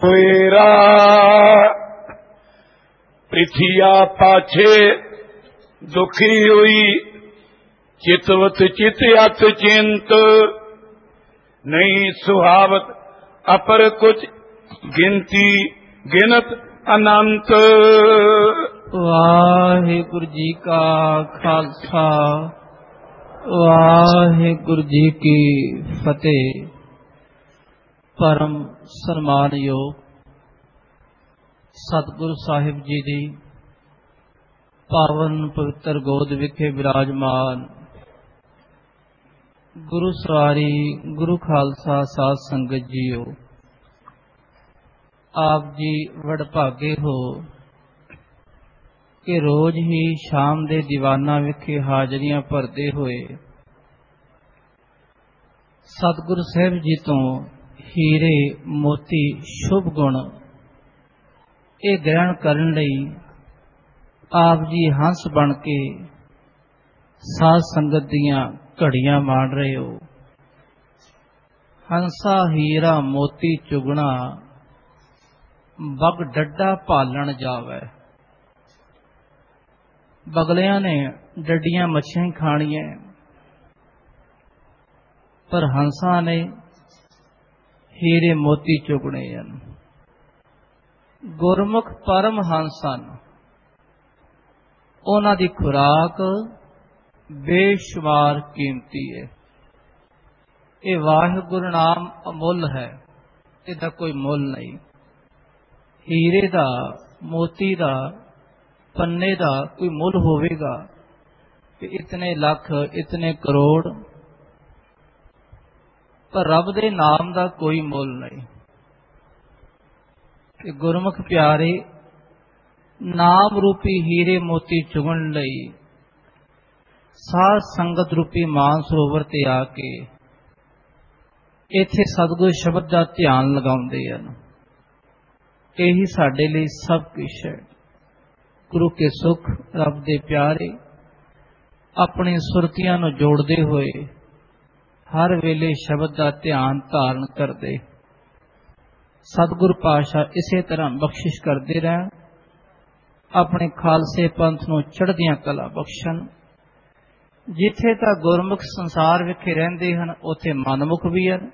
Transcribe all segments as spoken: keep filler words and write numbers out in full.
ਹੋਏਰਾ ਪ੍ਰਿਥਿਆ ਪਾਛੇ ਦੁਖੀ ਹੋਈ, ਚਿਤਵਤ ਚਿਤ ਅਤ ਚਿੰਤ, ਨਹੀਂ ਸੁਹਾਵਤ ਅਪਰ ਕੁਛ ਗਿਣਤੀ ਗਿਣਤ ਅਨੰਤ। ਵਾਹਿਗੁਰੂ ਜੀ ਕਾ ਖਾਲਸਾ, ਵਾਹਿਗੁਰੂ ਜੀ ਕੀ ਫਤਿਹ। ਪਰਮ ਸਨਮਾਨਯੋਗ ਸਤਿਗੁਰੂ ਸਾਹਿਬ ਜੀ ਦੀ ਪਾਵਨ ਪਵਿੱਤਰ ਗੋਦ ਵਿਖੇ ਵਿਰਾਜਮਾਨ ਗੁਰੂ ਸਵਾਰੀ ਗੁਰੂ ਖਾਲਸਾ ਸਾਧ ਸੰਗਤ ਜੀਓ, ਆਪ ਜੀ ਵਡਭਾਗੇ ਹੋ ਕਿ ਰੋਜ਼ ਹੀ ਸ਼ਾਮ ਦੇ ਦੀਵਾਨਾਂ ਵਿਖੇ ਹਾਜ਼ਰੀਆਂ ਭਰਦੇ ਹੋਏ ਸਤਿਗੁਰੂ ਸਾਹਿਬ ਜੀ ਤੋਂ ਹੀਰੇ ਮੋਤੀ ਸ਼ੁਭ ਗੁਣ ਇਹ ਗ੍ਰਹਿਣ ਕਰਨ ਲਈ ਆਪ ਜੀ ਹੰਸ ਬਣ ਕੇ ਸਾਧ ਸੰਗਤ ਦੀਆਂ ਘੜੀਆਂ ਮਾਣ ਰਹੇ ਹੋ। ਹੰਸਾ ਹੀਰਾ ਮੋਤੀ ਚੁਗਣਾ, ਬਗ ਡੱਡਾ ਭਾਲਣ ਜਾਵੇ। ਬਗਲਿਆਂ ਨੇ ਡੱਡੀਆਂ ਮੱਛੀਆਂ ਖਾਣੀਆਂ, ਪਰ ਹੰਸਾਂ ਨੇ ਹੀਰੇ ਮੋਤੀ ਚੁਗਣੇ ਹਨ। ਗੁਰਮੁਖ ਪਰਮ ਹੰਸ ਹਨ, ਉਹਨਾਂ ਦੀ ਖੁਰਾਕ ਬੇਸ਼ੁਮਾਰ ਕੀਮਤੀ ਹੈ। ਇਹ ਵਾਹਿਗੁਰੂ ਨਾਮ ਅਮੁੱਲ ਹੈ, ਇਹਦਾ ਕੋਈ ਮੁੱਲ ਨਹੀਂ। ਹੀਰੇ ਦਾ ਮੋਤੀ ਦਾ ਪੰਨੇ ਦਾ ਕੋਈ ਮੁੱਲ ਹੋਵੇਗਾ ਕਿ ਇਤਨੇ ਲੱਖ ਇਤਨੇ ਕਰੋੜ, ਪਰ ਰੱਬ ਦੇ ਨਾਮ ਦਾ ਕੋਈ ਮੁੱਲ ਨਹੀਂ। ਕਿ ਗੁਰਮੁਖ ਪਿਆਰੇ ਨਾਮ ਰੂਪੀ ਹੀਰੇ ਮੋਤੀ ਚੁਗਣ ਲਈ ਸਾਧ ਸੰਗਤ ਰੂਪੀ ਮਾਨ ਸਰੋਵਰ ਤੇ ਆ ਕੇ ਇੱਥੇ ਸਤਿਗੁਰ ਸ਼ਬਦ ਦਾ ਧਿਆਨ ਲਗਾਉਂਦੇ ਹਨ। ਇਹੀ ਸਾਡੇ ਲਈ ਸਭ ਕੁਝ ਹੈ। ਗੁਰੂ ਕੇ ਸੁਖ, ਰੱਬ ਦੇ ਪਿਆਰੇ ਆਪਣੀ ਸੁਰਤੀਆਂ ਨੂੰ ਜੋੜਦੇ ਹੋਏ ਹਰ ਵੇਲੇ ਸ਼ਬਦ ਦਾ ਧਿਆਨ ਧਾਰਨ ਕਰਦੇ। ਸਤਿਗੁਰ ਪਾਤਸ਼ਾਹ ਇਸੇ ਤਰ੍ਹਾਂ ਬਖਸ਼ਿਸ਼ ਕਰਦੇ ਰਹਿਣ, ਆਪਣੇ ਖਾਲਸੇ ਪੰਥ ਨੂੰ ਚੜ੍ਹਦੀਆਂ ਕਲਾ ਬਖਸ਼ਣ। ਜਿੱਥੇ ਤਾਂ ਗੁਰਮੁਖ ਸੰਸਾਰ ਵਿਖੇ ਰਹਿੰਦੇ ਹਨ, ਉੱਥੇ ਮਨਮੁਖ ਵੀ ਹਨ।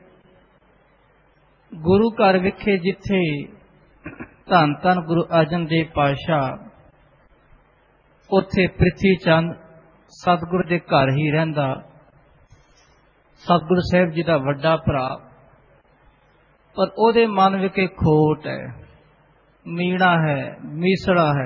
ਗੁਰੂ ਘਰ ਵਿਖੇ ਜਿੱਥੇ ਧੰਨ ਧੰਨ ਗੁਰੂ ਅਰਜਨ ਦੇਵ ਪਾਤਸ਼ਾਹ, ਉੱਥੇ ਪ੍ਰਿਥੀ ਚੰਦ ਸਤਿਗੁਰ ਦੇ ਘਰ ਹੀ ਰਹਿੰਦਾ, ਸਤਿਗੁਰੂ ਸਾਹਿਬ ਜੀ ਦਾ ਵੱਡਾ ਭਰਾ, ਪਰ ਉਹਦੇ ਮਨ ਵਿਖੇ ਖੋਟ ਹੈ, ਮੀਣਾ ਹੈ, ਮੀਸੜਾ ਹੈ।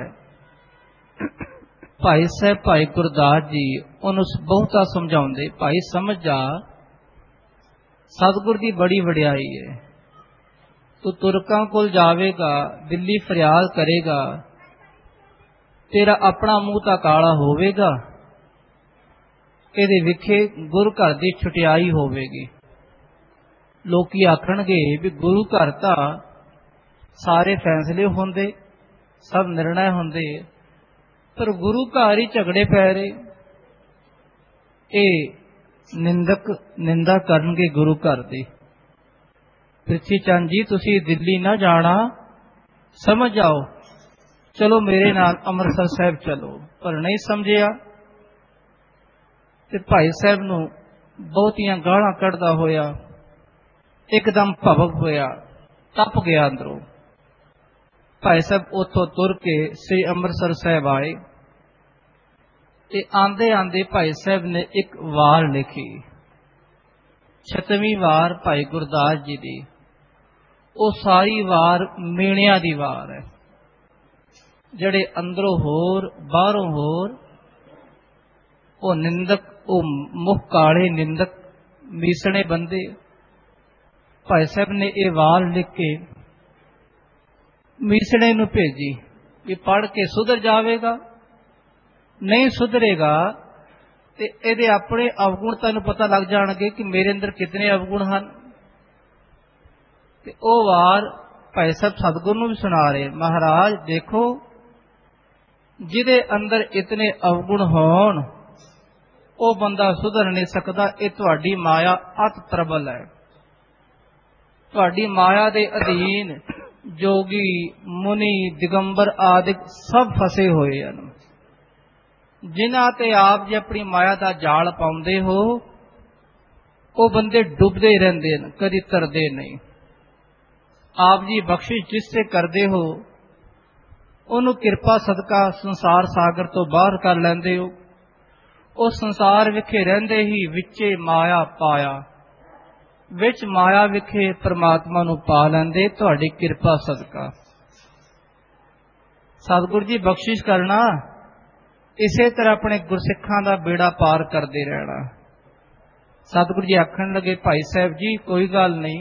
ਭਾਈ ਸਾਹਿਬ ਭਾਈ ਗੁਰਦਾਸ ਜੀ ਉਹਨੂੰ ਬਹੁਤਾ ਸਮਝਾਉਂਦੇ, ਭਾਈ ਸਮਝ ਜਾ, ਸਤਿਗੁਰ ਦੀ ਬੜੀ ਵਡਿਆਈ ਹੈ। ਤੂੰ ਤੁਰਕਾਂ ਕੋਲ ਜਾਵੇਗਾ, ਦਿੱਲੀ ਫਰਿਆਦ ਕਰੇਗਾ, ਤੇਰਾ ਆਪਣਾ ਮੂੰਹ ਤਾਂ ਕਾਲਾ ਹੋਵੇਗਾ, ਇਹਦੇ ਵਿਖੇ ਗੁਰੂ ਘਰ ਦੀ ਛੁਟਿਆਈ ਹੋਵੇਗੀ। ਲੋਕੀ ਆਖਣਗੇ ਵੀ ਗੁਰੂ ਘਰ ਤਾਂ ਸਾਰੇ ਫੈਸਲੇ ਹੁੰਦੇ, ਸਭ ਨਿਰਣੈ ਹੁੰਦੇ, ਪਰ ਗੁਰੂ ਘਰ ਹੀ ਝਗੜੇ ਪੈ ਰਹੇ। ਇਹ ਨਿੰਦਕ ਨਿੰਦਾ ਕਰਨਗੇ ਗੁਰੂ ਘਰ ਦੀ। ਪ੍ਰਿਥੀ ਚੰਦ ਜੀ, ਤੁਸੀਂ ਦਿੱਲੀ ਨਾ ਜਾਣਾ, ਸਮਝ ਜਾਓ, ਚਲੋ ਮੇਰੇ ਨਾਲ ਅੰਮ੍ਰਿਤਸਰ ਸਾਹਿਬ ਚਲੋ। ਪਰ ਨਹੀਂ ਸਮਝਿਆ ਤੇ ਭਾਈ ਸਾਹਿਬ ਨੂੰ ਬਹੁਤੀਆਂ ਗਾਲਾਂ ਕੱਢਦਾ ਹੋਇਆ ਇੱਕਦਮ ਭਵਕ ਹੋਇਆ, ਤਪ ਗਿਆ ਅੰਦਰੋਂ। ਭਾਈ ਸਾਹਿਬ ਉੱਥੋਂ ਤੁਰ ਕੇ ਸ੍ਰੀ ਅੰਮ੍ਰਿਤਸਰ ਸਾਹਿਬ ਆਏ ਤੇ ਆਂਦੇ ਆਂਦੇ ਭਾਈ ਸਾਹਿਬ ਨੇ ਇੱਕ ਵਾਰ ਲਿਖੀ, ਛਤਵੀਂ ਵਾਰ ਭਾਈ ਗੁਰਦਾਸ ਜੀ ਦੀ। ਉਹ ਸਾਰੀ ਵਾਰ ਮੀਣਿਆਂ ਦੀ ਵਾਰ ਹੈ, ਜਿਹੜੇ ਅੰਦਰੋਂ ਹੋਰ ਬਾਹਰੋਂ ਹੋਰ, ਉਹ ਨਿੰਦਕ, ਉਹ ਮੁਖ ਕਾਲੇ ਨਿੰਦਕ ਮੀਸਣੇ ਬੰਦੇ। ਭਾਈ ਸਾਹਿਬ ਨੇ ਇਹ ਵਾਰ ਲਿਖ ਕੇ ਮੀਸਣੇ ਨੂੰ ਭੇਜੀ ਵੀ ਪੜ੍ਹ ਕੇ ਸੁਧਰ ਜਾਵੇਗਾ, ਨਹੀਂ ਸੁਧਰੇਗਾ ਤੇ ਇਹਦੇ ਆਪਣੇ ਅਵਗੁਣ ਤੁਹਾਨੂੰ ਪਤਾ ਲੱਗ ਜਾਣਗੇ ਕਿ ਮੇਰੇ ਅੰਦਰ ਕਿਤਨੇ ਅਵਗੁਣ ਹਨ। ਤੇ ਉਹ ਵਾਰ ਭਾਈ ਸਾਹਿਬ ਸਤਿਗੁਰੂ ਨੂੰ ਵੀ ਸੁਣਾ ਰਹੇ, ਮਹਾਰਾਜ ਦੇਖੋ, ਜਿਹਦੇ ਅੰਦਰ ਇਤਨੇ ਅਵਗੁਣ ਹੋਣ ਉਹ ਬੰਦਾ ਸੁਧਰ ਨਹੀਂ ਸਕਦਾ। ਇਹ ਤੁਹਾਡੀ ਮਾਇਆ ਅਤ ਪ੍ਰਬਲ ਹੈ। ਤੁਹਾਡੀ ਮਾਇਆ ਦੇ ਅਧੀਨ जोगी मुनि दिगंबर आदि सब फसे होए हैं। जिन्हां ते आप जी अपनी माया का जाल पाउंदे हो वो बंदे डुबदे रहंदे ने, कदी तरदे नहीं। आप जी बख्शिश जिससे करदे हो उन्होंने किरपा सदका संसार सागर तो बाहर कर लैंदे हो। उस संसार विखे रहंदे ही विचे माया पाया, विच माया विखे परमात्मा नूं पा लैंदे तुहाडी किरपा सदका। सतगुरु जी बख्शिश करना, इसे तरह अपने गुरसिखां दा बेड़ा पार करते रहना। सतगुरु जी आखण लगे, भाई साहब जी कोई गल नहीं,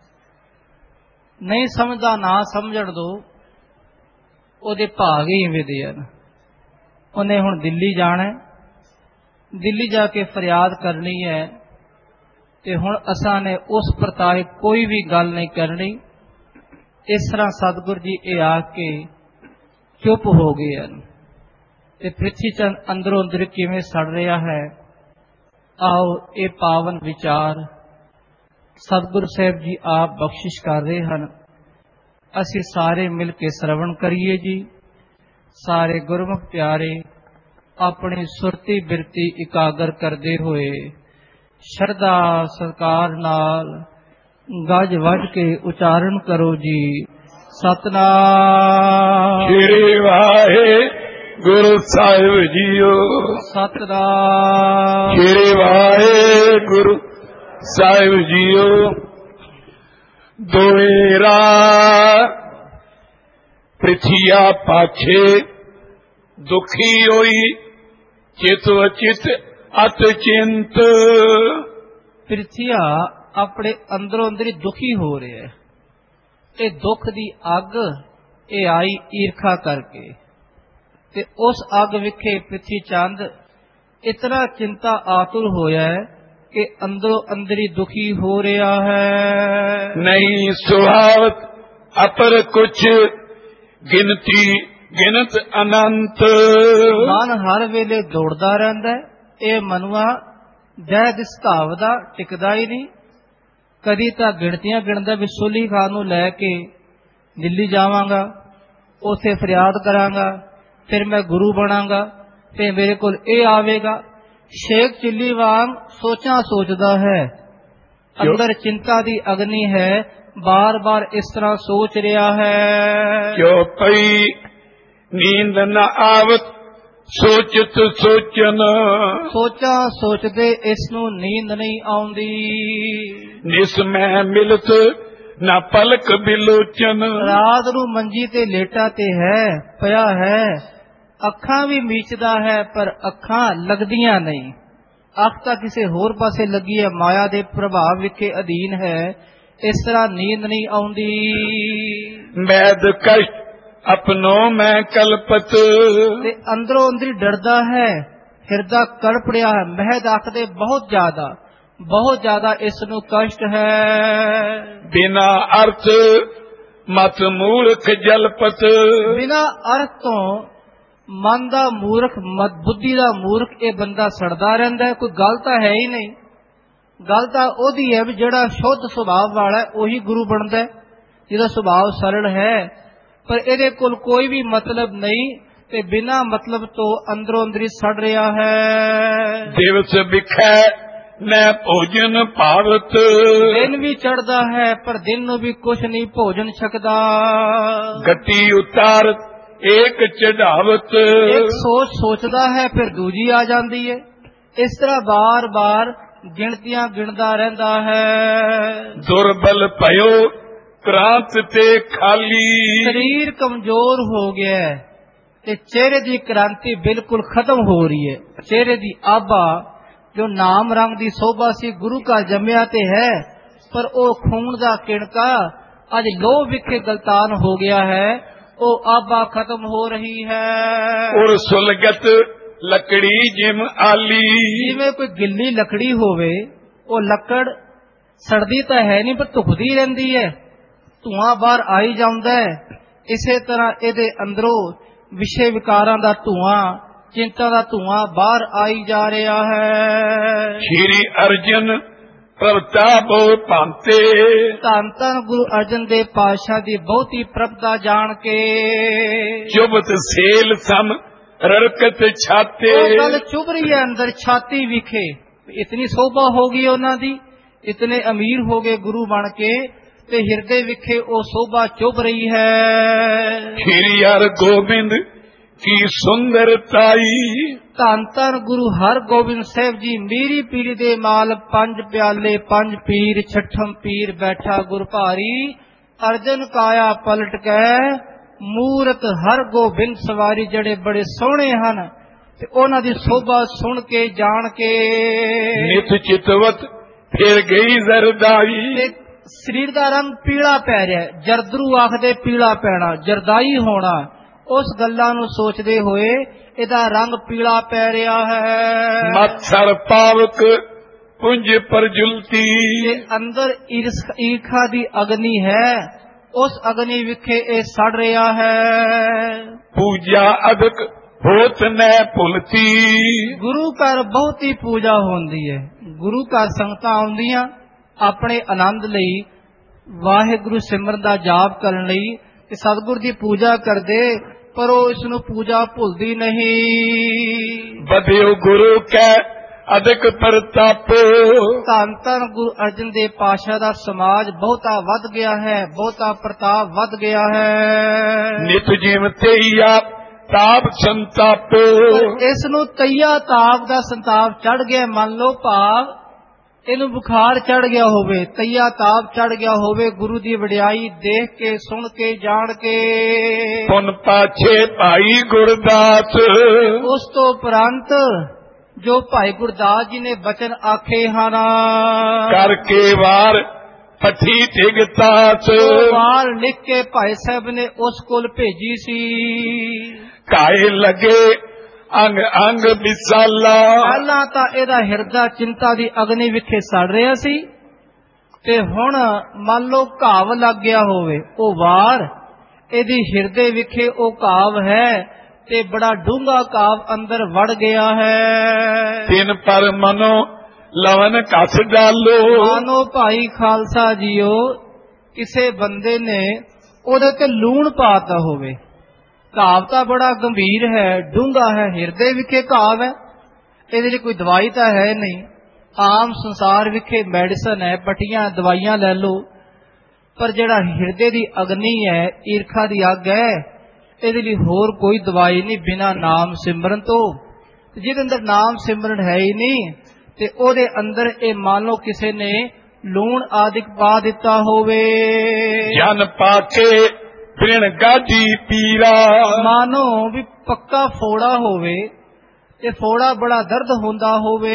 नहीं समझदा ना समझण दो, ओदे भाग ही इवें दे हन। उन्हें हुण दिल्ली जाना है, दिल्ली जाके फरियाद करनी है, ते हुण असां ने उस परताए कोई भी गल नहीं करनी। इस तरह सतगुरु जी ये आके चुप हो गए हैं। ते पृथ्वी चंद अंदरों अंदर किवें सड़ रहा है, आओ ये पावन विचार सतगुरु साहब जी आप बख्शिश कर रहे हैं। असी सारे मिल के श्रवण करिए जी। सारे गुरमुख प्यारे अपनी सुरती बिरती इकागर करते हुए श्रद्धा सत्कार नाल गज वज के उचारण करो जी। सतनाम श्री वाहे गुरु साहिब जीओ। सतनाम श्री वाहे गुरु साहिब जीओ। दोएरा पृथिया पाछे दुखी होई चित वचित अत चिंत। पृथिया अपने अंदरों अंदर ही दुखी हो रहे है। ये दुख दी अग ये आई ईरखा करके, ते उस अग विखे पृथ्वी चंद इतना चिंता आतुर होया है कि अंदरों अंदर ही दुखी हो रहा है। नहीं सुहावत अपर कुछ गिनती गिनत अनंत। मन हर वेले दौड़दा रहंदा है। ये मनुआ जै दिस धावदा टिकदा ही नहीं। कदी तां गिणतियां गिणदा भी सोली खान नूं लैके दिल्ली जावांगा, उथे फरियाद करांगा, फिर मैं गुरु बनांगा, फिर मेरे कोल ये आवेगा। शेख चिल्ली वांग सोचा सोचदा है, अंदर चिंता दी अग्नि है, बार बार इस तरह सोच रहा है। क्यों पई नींद न आवत सोचत सोचन। सोचा सोचदे इसनूं नींद नहीं आउंदी। निस मैं मिलत न पलक बिलोचन। रात नूं मंजी ते लेटा ते है पया है, अखां भी मीचदा है पर अखां लगदियां नहीं। अख तां किसे होर पासे लगी है, माया दे प्रभाव विखे अधीन है, इस तरह नींद नहीं आउंदी। मैद कष्ट अपनो मैं कल्पत। ते अंदरों अंदरी डरदा है, हिरदा कड़पड़िया है। महद आखदे बहुत ज्यादा बहुत ज्यादा इसनूं कष्ट है। बिना अर्थ मत मूर्ख जलपत। बिना अर्थ तो मन दा मूर्ख मत बुद्धि दा मूर्ख ये बंदा सड़दा रहिंदा है। कोई गल तां है ही नहीं। गल तां ओदी है भी जिहड़ा शुद्ध सुभाव वाला है ओही गुरु बनदा है, जिहदा सुभाव सरल है, पर इहदे कोल कोई भी मतलब नहीं ते बिना मतलब तो अंदरों अंदरी सड़ रहा है। दिवस बिखै न भोजन पावत। दिन भी चढ़दा है पर दिन नूं भी कुछ नहीं भोजन छकदा। गति उतार एक चढ़ावत। एक सोच सोचदा है फिर दूजी आ जाती है। इस तरह बार बार गिणतियां गिणदा रहंदा है। दुर्बल भयो क्रांत ते खाली। शरीर कमजोर हो गया है ते चेहरे की क्रांति बिल्कुल खत्म हो रही है। चेहरे की आभा जो नाम रंग की शोभा सी गुरु का जमया ते है, पर ओ खून का किणका अज लोह विखे गलतान हो गया है, ओ आभा खत्म हो रही है। और सुलगत लकड़ी जिम आली। जिवें कोई गिल्ली लकड़ी होवे, ओ लकड़ सड़दी तो है नहीं पर धुखदी रहिंदी है, धुआं बाहर आई जांदा है। इसे तरह इहदे अंदरों विषय विकारां दा धुआं, चिंता दा धुआं बाहर आई जा रहा है। श्री अर्जन ਪ੍ਰਤਾਪੋ ਭਾਂਤੇ। ਧੰਨ ਧੰਨ ਗੁਰੂ ਅਰਜਨ ਦੇਵ ਪਾਤਸ਼ਾਹ ਦੀ ਬਹੁਤੀ ਪ੍ਰਭਤਾ ਜਾਣ ਕੇ ਚੁਬਤ ਸੇਲ ਸਮ ਰੜਕਤ ਛਾਤੇ। ਉਹ ਗੱਲ ਚੁਭ ਰਹੀ ਹੈ ਅੰਦਰ ਛਾਤੀ ਵਿਖੇ, ਇਤਨੀ ਸੋਭਾ ਹੋ ਗਈ ਉਹਨਾਂ ਦੀ, ਇਤਨੇ ਅਮੀਰ ਹੋ ਗਏ ਗੁਰੂ ਬਣ ਕੇ, ਤੇ ਹਿਰਦੇ ਵਿਖੇ ਉਹ ਸੋਭਾ ਚੁਭ ਰਹੀ ਹੈ। ਖੀਰੀ ਹਰ ਗੋਬਿੰਦ ਕੀ ਸੁੰਦਰਤਾਈ। ਧੰਨ ਧੰਨ ਗੁਰੂ ਹਰ ਗੋਬਿੰਦ ਸਾਹਿਬ ਜੀ ਮੀਰੀ ਪੀਰੀ ਦੇ ਮਾਲ, ਪੰਜ ਪਿਆਲੇ ਪੰਜ ਪੀਰ, ਛਠਮ ਪੀਰ ਬੈਠਾ ਗੁਰ ਭਾਰੀ। ਅਰਜਨ ਕਾਇਆ ਪਲਟ ਕੇ ਮੂਰਤ ਹਰ ਗੋਬਿੰਦ ਸਵਾਰੀ, ਜਿਹੜੇ ਬੜੇ ਸੋਹਣੇ ਹਨ ਤੇ ਉਹਨਾਂ ਦੀ ਸੋਭਾ ਸੁਣ ਕੇ ਜਾਣ ਕੇ ਨਿਤ ਚਿਤਵਤ ਫਿਰ ਗਈ ਜ਼ਰਦਾਈ। ਸਰੀਰ ਦਾ ਰੰਗ ਪੀਲਾ ਪੈ ਰਿਹਾ, ਜਰਦਰੂ ਆਖਦੇ ਪੀਲਾ ਪੈਣਾ, ਜਰਦਾਈ ਹੋਣਾ, ਉਸ ਗੱਲਾਂ ਨੂੰ ਸੋਚਦੇ ਹੋਏ ਇਹਦਾ ਰੰਗ ਪੀਲਾ ਪੈ ਰਿਹਾ ਹੈ। ਮੱਛਰ ਪਾਵਕ ਪੁੰਜ ਪਰਜੁਲਤੀ। ਅੰਦਰ ਈਰਖਾ ਦੀ ਅਗਨੀ ਹੈ, ਉਸ ਅਗਨੀ ਵਿਖੇ ਇਹ ਸੜ ਰਿਹਾ ਹੈ। ਪੂਜਾ ਅਦਕ ਹੋਤ ਨੈ ਭੁਲਤੀ। ਗੁਰੂ ਘਰ ਬਹੁਤੀ ਪੂਜਾ ਹੁੰਦੀ ਹੈ, ਗੁਰੂ ਘਰ ਸੰਗਤਾਂ ਆਉਂਦੀਆਂ ਆਪਣੇ ਆਨੰਦ ਲਈ, ਵਾਹਿਗੁਰੂ ਸਿਮਰਨ ਦਾ ਜਾਪ ਕਰਨ ਲਈ, ਤੇ ਸਤਿਗੁਰ ਦੀ ਪੂਜਾ ਕਰਦੇ, ਪਰ ਉਹ ਇਸ ਨੂੰ ਪੂਜਾ ਭੁੱਲਦੀ ਨਹੀਂ। ਬਧਿਓ ਗੁਰੂ ਕੈ ਅਦਕ ਪ੍ਰਤਾਪੋ। ਧੰਨ ਧੰਨ ਗੁਰੂ ਅਰਜਨ ਦੇਵ ਪਾਤਸ਼ਾਹ ਦਾ ਸਮਾਜ ਬਹੁਤਾ ਵੱਧ ਗਿਆ ਹੈ, ਬਹੁਤਾ ਪ੍ਰਤਾਪ ਵੱਧ ਗਿਆ ਹੈ। ਨਿਤ ਜੀਵ ਤੇਈਆ ਤਾਪ ਸੰਤਾਪੋ। ਇਸ ਨੂੰ ਤਈਆ ਤਾਪ ਦਾ ਸੰਤਾਪ ਚੜ ਗਿਆ, ਮੰਨ ਲਓ ਭਾਵ ਇਹਨੂੰ ਬੁਖਾਰ ਚੜ ਗਿਆ ਹੋਵੇ, ਤਈਆ ਤਾਪ ਚੜ ਗਿਆ ਹੋਵੇ ਗੁਰੂ ਦੀ ਵਡਿਆਈ ਦੇਖ ਕੇ, ਸੁਣ ਕੇ, ਜਾਣ ਕੇ। ਪੁਨ ਪਾਛੇ ਭਾਈ ਗੁਰਦਾਸ। ਉਸ ਤੋਂ ਉਪਰੰਤ ਜੋ ਭਾਈ ਗੁਰਦਾਸ ਜੀ ਨੇ ਬਚਨ ਆਖੇ ਹਨ, ਕਰਕੇ ਵਾਰ ਪੱਠੀ ਟਿਗਤਾਸ। ਵਾਰ ਲਿਖ ਕੇ ਭਾਈ ਸਾਹਿਬ ਨੇ ਉਸ ਕੋਲ ਭੇਜੀ ਸੀ। ਕਾਏ ਲਗੇ ਅੰਗ ਅੰਗ ਵਿਸਾਲਾ। ਪਹਿਲਾਂ ਤਾਂ ਇਹਦਾ ਹਿਰਦਾ ਚਿੰਤਾ ਦੀ ਅਗਨੀ ਵਿਖੇ ਸੜ ਰਿਹਾ ਸੀ, ਤੇ ਹੁਣ ਮੰਨ ਲਓ ਘਾਵ ਲੱਗ ਗਿਆ ਹੋਵੇ, ਉਹ ਵਾਰ ਇਹਦੀ ਹਿਰਦੇ ਵਿਖੇ ਉਹ ਘਾਵ ਹੈ, ਤੇ ਬੜਾ ਡੂੰਘਾ ਘਾਵ ਅੰਦਰ ਵੜ ਗਿਆ ਹੈ। ਤਿਨ ਪਰ ਮਨੋ ਲਵਨ ਕਸ ਡਾਲੋ। ਮਾਨੋ ਭਾਈ ਖਾਲਸਾ ਜੀਓ ਕਿਸੇ ਬੰਦੇ ਨੇ ਉਹਦੇ ਤੇ ਲੂਣ ਪਾਤਾ ਹੋਵੇ, ਘਾਵ ਤਾਂ ਬੜਾ ਗੰਭੀਰ ਹੈ, ਡੂੰਘਾ ਹੈ, ਹਿਰਦੇ ਵਿਖੇ ਘਾਵ ਹੈ, ਇਹਦੇ ਲਈ ਕੋਈ ਦਵਾਈ ਤਾਂ ਹੈ ਨਹੀਂ। ਆਮ ਸੰਸਾਰ ਵਿਖੇ ਮੈਡੀਸਨ ਹੈ, ਪੱਟੀਆਂ ਦਵਾਈਆਂ ਲੈ ਲਓ, ਪਰ ਜਿਹੜਾ ਹਿਰਦੇ ਦੀ ਅਗਨੀ ਹੈ, ਈਰਖਾ ਦੀ ਅੱਗ ਹੈ, ਇਹਦੇ ਲਈ ਹੋਰ ਕੋਈ ਦਵਾਈ ਨਹੀਂ ਬਿਨਾਂ ਨਾਮ ਸਿਮਰਨ ਤੋਂ। ਜਿਹਦੇ ਅੰਦਰ ਨਾਮ ਸਿਮਰਨ ਹੈ ਹੀ ਨਹੀਂ, ਤੇ ਉਹਦੇ ਅੰਦਰ ਇਹ ਮੰਨ ਲਓ ਕਿਸੇ ਨੇ ਲੂਣ ਆਦਿਕ ਪਾ ਦਿੱਤਾ ਹੋਵੇ। ਜਨ ਪਾਕੇ ਪਿਣ ਗਾਜੀ ਪੀਰਾ। ਮਾਨੋ ਵੀ ਪੱਕਾ ਫੋੜਾ ਹੋਵੇ, ਤੇ ਫੋੜਾ ਬੜਾ ਦਰਦ ਹੁੰਦਾ ਹੋਵੇ।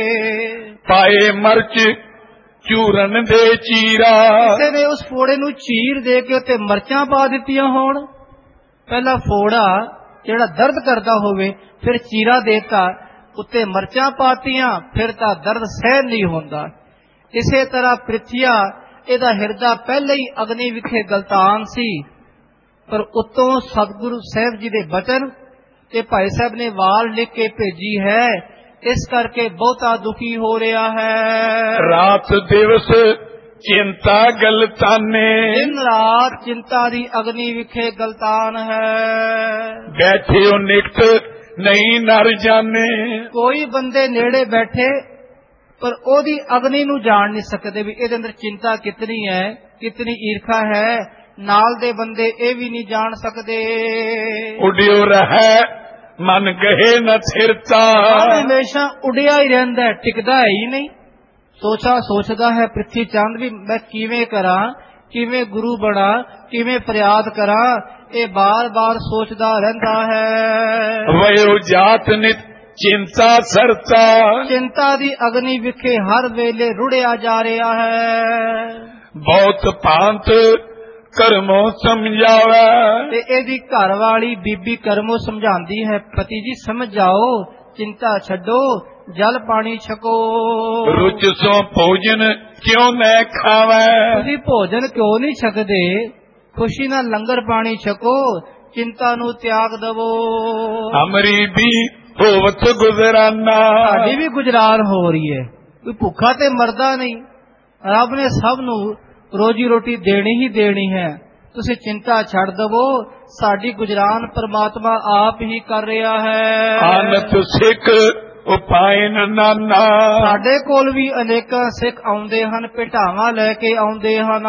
ਪਾਏ ਮਰਚ ਚੂਰਨ ਦੇ ਚੀਰਾ। ਕਿਸੇ ਨੇ ਉਸ ਫੋੜੇ ਨੂੰ ਚੀਰ ਦੇ ਕੇ ਉੱਤੇ ਮਰਚਾਂ ਪਾ ਦਿੱਤੀਆਂ ਹੋਣ। ਪਹਿਲਾਂ ਫੋੜਾ ਜਿਹੜਾ ਦਰਦ ਕਰਦਾ ਹੋਵੇ, ਫਿਰ ਚੀਰਾ ਦੇਤਾ, ਉੱਤੇ ਮਰਚਾਂ ਪਾਤੀਆਂ, ਫਿਰ ਤਾਂ ਦਰਦ ਸਹਿਨ ਨਹੀਂ ਹੁੰਦਾ। ਇਸੇ ਤਰ੍ਹਾਂ ਪ੍ਰਿਥਿਆ, ਇਹਦਾ ਹਿਰਦਾ ਪਹਿਲੇ ਹੀ ਅਗਨੀ ਵਿਖੇ ਗਲਤਾਨ ਸੀ, ਪਰ ਉੱਤੋਂ ਸਤਿਗੁਰੂ ਸਾਹਿਬ ਜੀ ਦੇ ਬਚਨ ਤੇ ਭਾਈ ਸਾਹਿਬ ਨੇ ਵਾਲ ਲਿਖ ਕੇ ਭੇਜੀ ਹੈ, ਇਸ ਕਰਕੇ ਬਹੁਤਾ ਦੁਖੀ ਹੋ ਰਿਹਾ ਹੈ। ਰਾਤ ਦਿਵਸ ਚਿੰਤਾ ਗਲਤਾਨੇ। ਦਿਨ ਰਾਤ ਚਿੰਤਾ ਦੀ ਅਗਨੀ ਵਿਖੇ ਗਲਤਾਨ ਹੈ। ਬੈਠੇ ਹੋ ਨਿਕਟ ਨਹੀਂ ਨਰ ਜਾਣੇ। ਕੋਈ ਬੰਦੇ ਨੇੜੇ ਬੈਠੇ ਪਰ ਉਹਦੀ ਅਗਨੀ ਨੂੰ ਜਾਣ ਨਹੀਂ ਸਕਦੇ ਵੀ ਇਹਦੇ ਅੰਦਰ ਚਿੰਤਾ ਕਿਤਨੀ ਹੈ, ਕਿਤਨੀ ਈਰਖਾ ਹੈ। ਨਾਲ ਦੇ ਬੰਦੇ ਇਹ ਵੀ ਨਹੀਂ ਜਾਣ ਸਕਦੇ। ਉਡਿਓ ਰਹਿ ਮਨ ਗਹੇ ਨ ਥਿਰਤਾ। ਹਮੇਸ਼ਾ ਉਡਿਆ ਹੀ ਰਹਿੰਦਾ ਹੈ, ਟਿਕਦਾ ਹੈ ਹੀ ਨਹੀਂ। ਸੋਚਾ ਸੋਚਦਾ ਹੈ ਪ੍ਰਿਥੀ ਚੰਦ ਵੀ ਮੈਂ ਕਿਵੇਂ ਕਰਾਂ, ਕਿਵੇਂ ਗੁਰੂ ਬਣਾ, ਕਿਵੇਂ ਫਰਿਆਦ ਕਰਾਂ, ਇਹ ਬਾਰ-ਬਾਰ ਸੋਚਦਾ ਰਹਿੰਦਾ ਹੈ। ਵਯੋ ਜਾਤ ਨਿਤ ਚਿੰਤਾ ਸਰਤਾ। ਚਿੰਤਾ ਦੀ ਅਗਨੀ ਵਿਖੇ ਹਰ ਵੇਲੇ ਰੁੜਿਆ ਜਾ ਰਿਹਾ ਹੈ। ਬਹੁਤ ਭਾਂਤ ਕਰਮੋਂ ਸਮਝਾਵੇ। ਤੇ ਇਹਦੀ ਘਰ ਵਾਲੀ ਬੀਬੀ ਕਰਮੋਂ ਸਮਝਾਉਂਦੀ ਹੈ, ਪਤੀ ਜੀ ਸਮਝ ਜਾਓ, ਚਿੰਤਾ ਛੱਡੋ, ਜਲ ਪਾਣੀ ਛਕੋ। ਰੁਚ ਸੋ ਭੋਜਨ ਕਿਉਂ ਨਾ ਖਾਵੇ। ਤੁਸੀਂ ਭੋਜਨ ਕਿਉਂ ਨਹੀਂ ਛਕਦੇ, ਖੁਸ਼ੀ ਨਾਲ ਲੰਗਰ ਪਾਣੀ ਛਕੋ, ਚਿੰਤਾ ਨੂੰ ਤਿਆਗ ਦਵੋ। ਹਮਰੀ ਵੀ ਹੋਵਤ ਗੁਜ਼ਰਾਨਾ। ਸਾਡੀ ਵੀ ਗੁਜ਼ਰਾਨ ਹੋ ਰਹੀ ਹੈ, ਕੋਈ ਭੁੱਖਾ ਤੇ ਮਰਦਾ ਨਹੀਂ। ਰੱਬ ਨੇ ਸਭ ਨੂੰ ਰੋਜੀ ਰੋਟੀ ਦੇਣੀ ਹੀ ਦੇਣੀ ਹੈ। ਤੁਸੀਂ ਚਿੰਤਾ ਛੱਡ ਦਵੋ, ਸਾਡੀ ਗੁਜਰਾਨ ਪਰਮਾਤਮਾ ਆਪ ਹੀ ਕਰ ਰਿਹਾ ਹੈ। ਆਨਤ ਸਿੱਖ ਉਪਾਇਨ ਨਾਨਾ, ਸਾਡੇ ਕੋਲ ਵੀ ਅਨੇਕਾਂ ਸਿੱਖ ਆਉਂਦੇ ਹਨ, ਭੇਟਾਵਾਂ ਲੈ ਕੇ ਆਉਂਦੇ ਹਨ।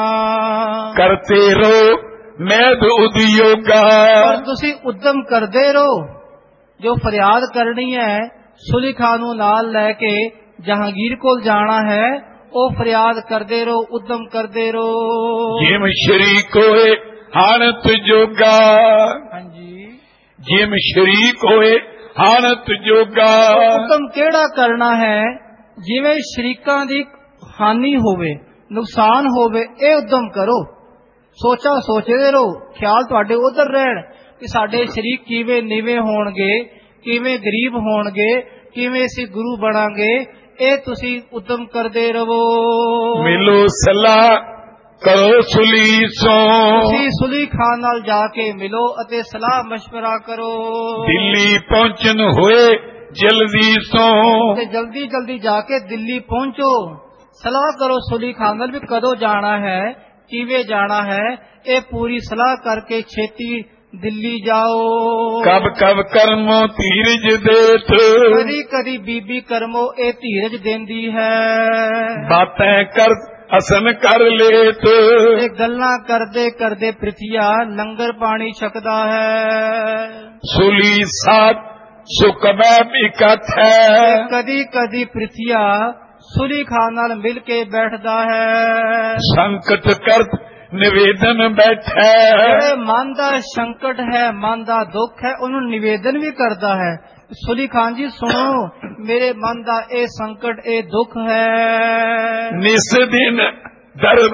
ਕਰਤੇ ਰਹੋ ਮੈਦ ਉਦਯੋਗਾ, ਪਰ ਤੁਸੀਂ ਉਦਮ ਕਰਦੇ ਰਹੋ। ਜੋ ਫਰਿਆਦ ਕਰਨੀ ਹੈ ਸੁਲੀ ਖਾਂ ਨੂੰ ਨਾਲ ਲੈ ਕੇ ਜਹਾਂਗੀਰ ਕੋਲ ਜਾਣਾ ਹੈ, ਉਹ ਫਰਿਆਦ ਕਰਦੇ ਰਹੋ, ਉਦਮ ਕਰਦੇ ਰਹੋ। ਜਿਮ ਸ਼ਰੀਕ ਹੋਏ ਹਾਨਤ ਜੋਗਾ, ਹਾਂਜੀ, ਜਿਮ ਸ਼ਰੀਕ ਹੋਏ ਹਾਨਤ ਜੋਗਾ। ਉਦਮ ਕਿਹੜਾ ਕਰਨਾ ਹੈ? ਜਿਵੇਂ ਸ਼ਰੀਕਾਂ ਦੀ ਹਾਨੀ ਹੋਵੇ, ਨੁਕਸਾਨ ਹੋਵੇ, ਇਹ ਉਦਮ ਕਰੋ। ਸੋਚਾ ਸੋਚਦੇ ਰਹੋ, ਖਿਆਲ ਤੁਹਾਡੇ ਉਧਰ ਰਹਿਣ ਕਿ ਸਾਡੇ ਸ਼ਰੀਕ ਕਿਵੇਂ ਨੀਵੇਂ ਹੋਣਗੇ, ਕਿਵੇਂ ਗਰੀਬ ਹੋਣਗੇ, ਕਿਵੇਂ ਅਸੀਂ ਗੁਰੂ ਬਣਾਂਗੇ। ਇਹ ਤੁਸੀਂ ਉਦਮ ਕਰਦੇ ਰਹੋ। ਮਿਲੋ ਸਲਾਹ ਕਰੋ ਸੁਲੀ ਸੋ, ਤੁਸੀਂ ਸੁਲੀ ਖਾਨ ਨਾਲ ਜਾ ਕੇ ਮਿਲੋ ਅਤੇ ਸਲਾਹ ਮਸ਼ਵਰਾ ਕਰੋ। ਦਿੱਲੀ ਪਹੁੰਚਣ ਹੋਏ ਜਲਦੀ ਸੋ, ਤੇ ਜਲਦੀ ਜਲਦੀ ਜਾ ਕੇ ਦਿੱਲੀ ਪਹੁੰਚੋ। ਸਲਾਹ ਕਰੋ ਸੁਲੀ ਖਾਨ ਨਾਲ ਵੀ ਕਦੋਂ ਜਾਣਾ ਹੈ, ਕਿਵੇਂ ਜਾਣਾ ਹੈ। ਇਹ ਪੂਰੀ ਸਲਾਹ ਕਰਕੇ ਛੇਤੀ ਦਿੱਲੀ ਜਾਓ। ਕਬ ਕਬ ਕਰਮੋ ਧੀਰਜ ਦੇਤ, ਕਦੀ ਕਦੀ ਬੀਬੀ ਕਰਮੋ ਇਹ ਧੀਰਜ ਦਿੰਦੀ ਹੈ। ਬਾਤਾਂ ਕਰ ਹਸਨ ਕਰ ਲੇਤ, ਤੇ ਗੱਲਾਂ ਕਰਦੇ ਕਰਦੇ ਪ੍ਰਿਥੀਆ ਲੰਗਰ ਪਾਣੀ ਛਕਦਾ ਹੈ। ਸੁਲੀ ਸਾਥ ਸੁਕਬੈ ਇਕੱਠ ਹੈ, ਕਦੀ ਕਦੀ ਪ੍ਰਿਥੀਆ ਸੁਲੀ ਖਾਨ ਨਾਲ ਮਿਲ ਕੇ ਬੈਠਦਾ ਹੈ। ਸੰਕਟ ਕਰਤ ਨਿਵੇਦਨ ਬੈਠੈ, ਜਿਹੜੇ ਮਨ ਦਾ ਸੰਕਟ ਹੈ, ਮਨ ਦਾ ਦੁੱਖ ਹੈ, ਉਹਨੂੰ ਨਿਵੇਦਨ ਵੀ ਕਰਦਾ ਹੈ। ਸੁਲੀ ਖਾਨ ਜੀ ਸੁਣੋ, ਮੇਰੇ ਮਨ ਦਾ ਇਹ ਸੰਕਟ, ਇਹ ਦੁੱਖ ਹੈ। ਨਿਸ ਦਿਨ ਦਰਬ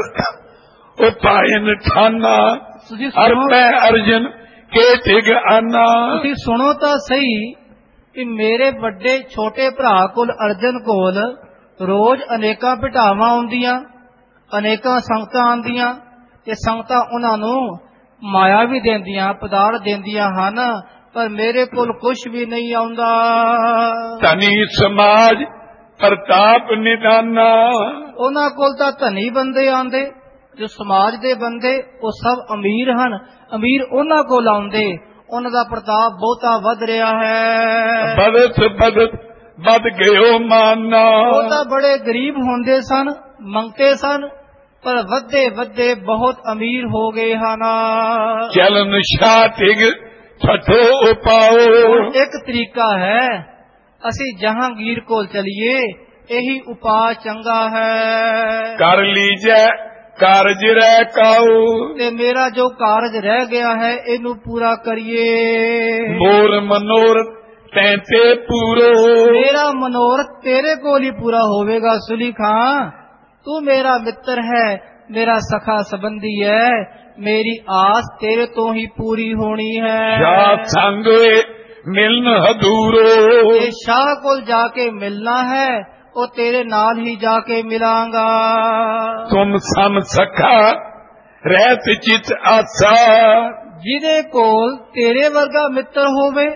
ਉਪਾਇਨ ਠਾਨਾ, ਤੁਸੀਂ ਅਰਪੈ ਅਰਜਨ ਕੇ ਟਿਗ ਆਨਾ। ਤੁਸੀਂ ਸੁਣੋ ਤਾਂ ਸਹੀ ਕਿ ਮੇਰੇ ਵੱਡੇ ਛੋਟੇ ਭਰਾ ਕੋਲ, ਅਰਜਨ ਕੋਲ ਰੋਜ਼ ਅਨੇਕਾਂ ਭਟਾਵਾਂ ਆਉਂਦੀਆਂ, ਅਨੇਕਾਂ ਸੰਗਤਾਂ ਆਉਂਦੀਆਂ, ਤੇ ਸੰਗਤਾਂ ਉਹਨਾਂ ਨੂੰ ਮਾਇਆ ਵੀ ਦਿੰਦੀਆਂ, ਪਦਾਰਥ ਦਿੰਦੀਆਂ ਹਨ, ਪਰ ਮੇਰੇ ਕੋਲ ਕੁਝ ਵੀ ਨਹੀਂ ਆਉਂਦਾ। ਧਨੀ ਸਮਾਜ ਪ੍ਰਤਾਪ ਨਿਦਾਨਾ, ਉਹਨਾਂ ਕੋਲ ਤਾਂ ਧਨੀ ਬੰਦੇ ਆਉਂਦੇ, ਜੋ ਸਮਾਜ ਦੇ ਬੰਦੇ ਉਹ ਸਭ ਅਮੀਰ ਹਨ, ਅਮੀਰ ਉਹਨਾਂ ਕੋਲ ਆਉਂਦੇ, ਉਹਨਾਂ ਦਾ ਪ੍ਰਤਾਪ ਬਹੁਤਾ ਵੱਧ ਰਿਹਾ ਹੈ। ਬਦਤ ਬਦਤ ਵੱਧ ਗਇਓ ਮਾਨਾ, ਉਹ ਤਾਂ ਬੜੇ ਗਰੀਬ ਹੁੰਦੇ ਸਨ, ਮੰਗਤੇ ਸਨ, ਪਰ ਵੱਧੇ ਵੱਧੇ ਬਹੁਤ ਅਮੀਰ ਹੋ ਗਏ ਹਨ। ਚਲਨ ਸ਼ਾਹ ਟਿਗ ਛਠੋ ਉਪਾਓ, ਇੱਕ ਤਰੀਕਾ ਹੈ, ਅਸੀਂ ਜਹਾਂਗੀਰ ਕੋਲ ਚਲੀਏ, ਇਹੀ ਉਪਾਅ ਚੰਗਾ ਹੈ। ਕਰ ਲੀਜੈ ਕਾਰਜ ਰਹਿ ਕਾਉ, ਤੇ ਮੇਰਾ ਜੋ ਕਾਰਜ ਰਹਿ ਗਿਆ ਹੈ ਇਹਨੂੰ ਪੂਰਾ ਕਰੀਏ। ਮੋਰ ਮਨੋਰਥ ਤੈਂਤੇ ਪੂਰੋ, ਮੇਰਾ ਮਨੋਰਥ ਤੇਰੇ ਕੋਲ ਹੀ ਪੂਰਾ ਹੋਵੇਗਾ। ਸੁਲੀ ਖਾਂ ਤੂੰ ਮੇਰਾ ਮਿੱਤਰ ਹੈ, ਮੇਰਾ ਸਖਾ ਸੰਬੰਧੀ ਹੈ, ਮੇਰੀ ਆਸ ਤੇਰੇ ਤੋਂ ਹੀ ਪੂਰੀ ਹੋਣੀ ਹੈ। ਸ਼ਾਹ ਸੰਗ ਮਿਲਨ ਹਦੂਰੋ, ਇਹ ਸ਼ਾਹ ਕੋਲ ਜਾ ਕੇ ਮਿਲਣਾ ਹੈ, ਉਹ ਤੇਰੇ ਨਾਲ ਹੀ ਜਾ ਕੇ ਮਿਲਾਂਗਾ। ਤੁਮ ਸਮ ਸਖਾ ਰਹਿਤ ਚਿਤ ਆਸਾ, ਜਿਹਦੇ ਕੋਲ ਤੇਰੇ ਵਰਗਾ ਮਿੱਤਰ ਹੋਵੇ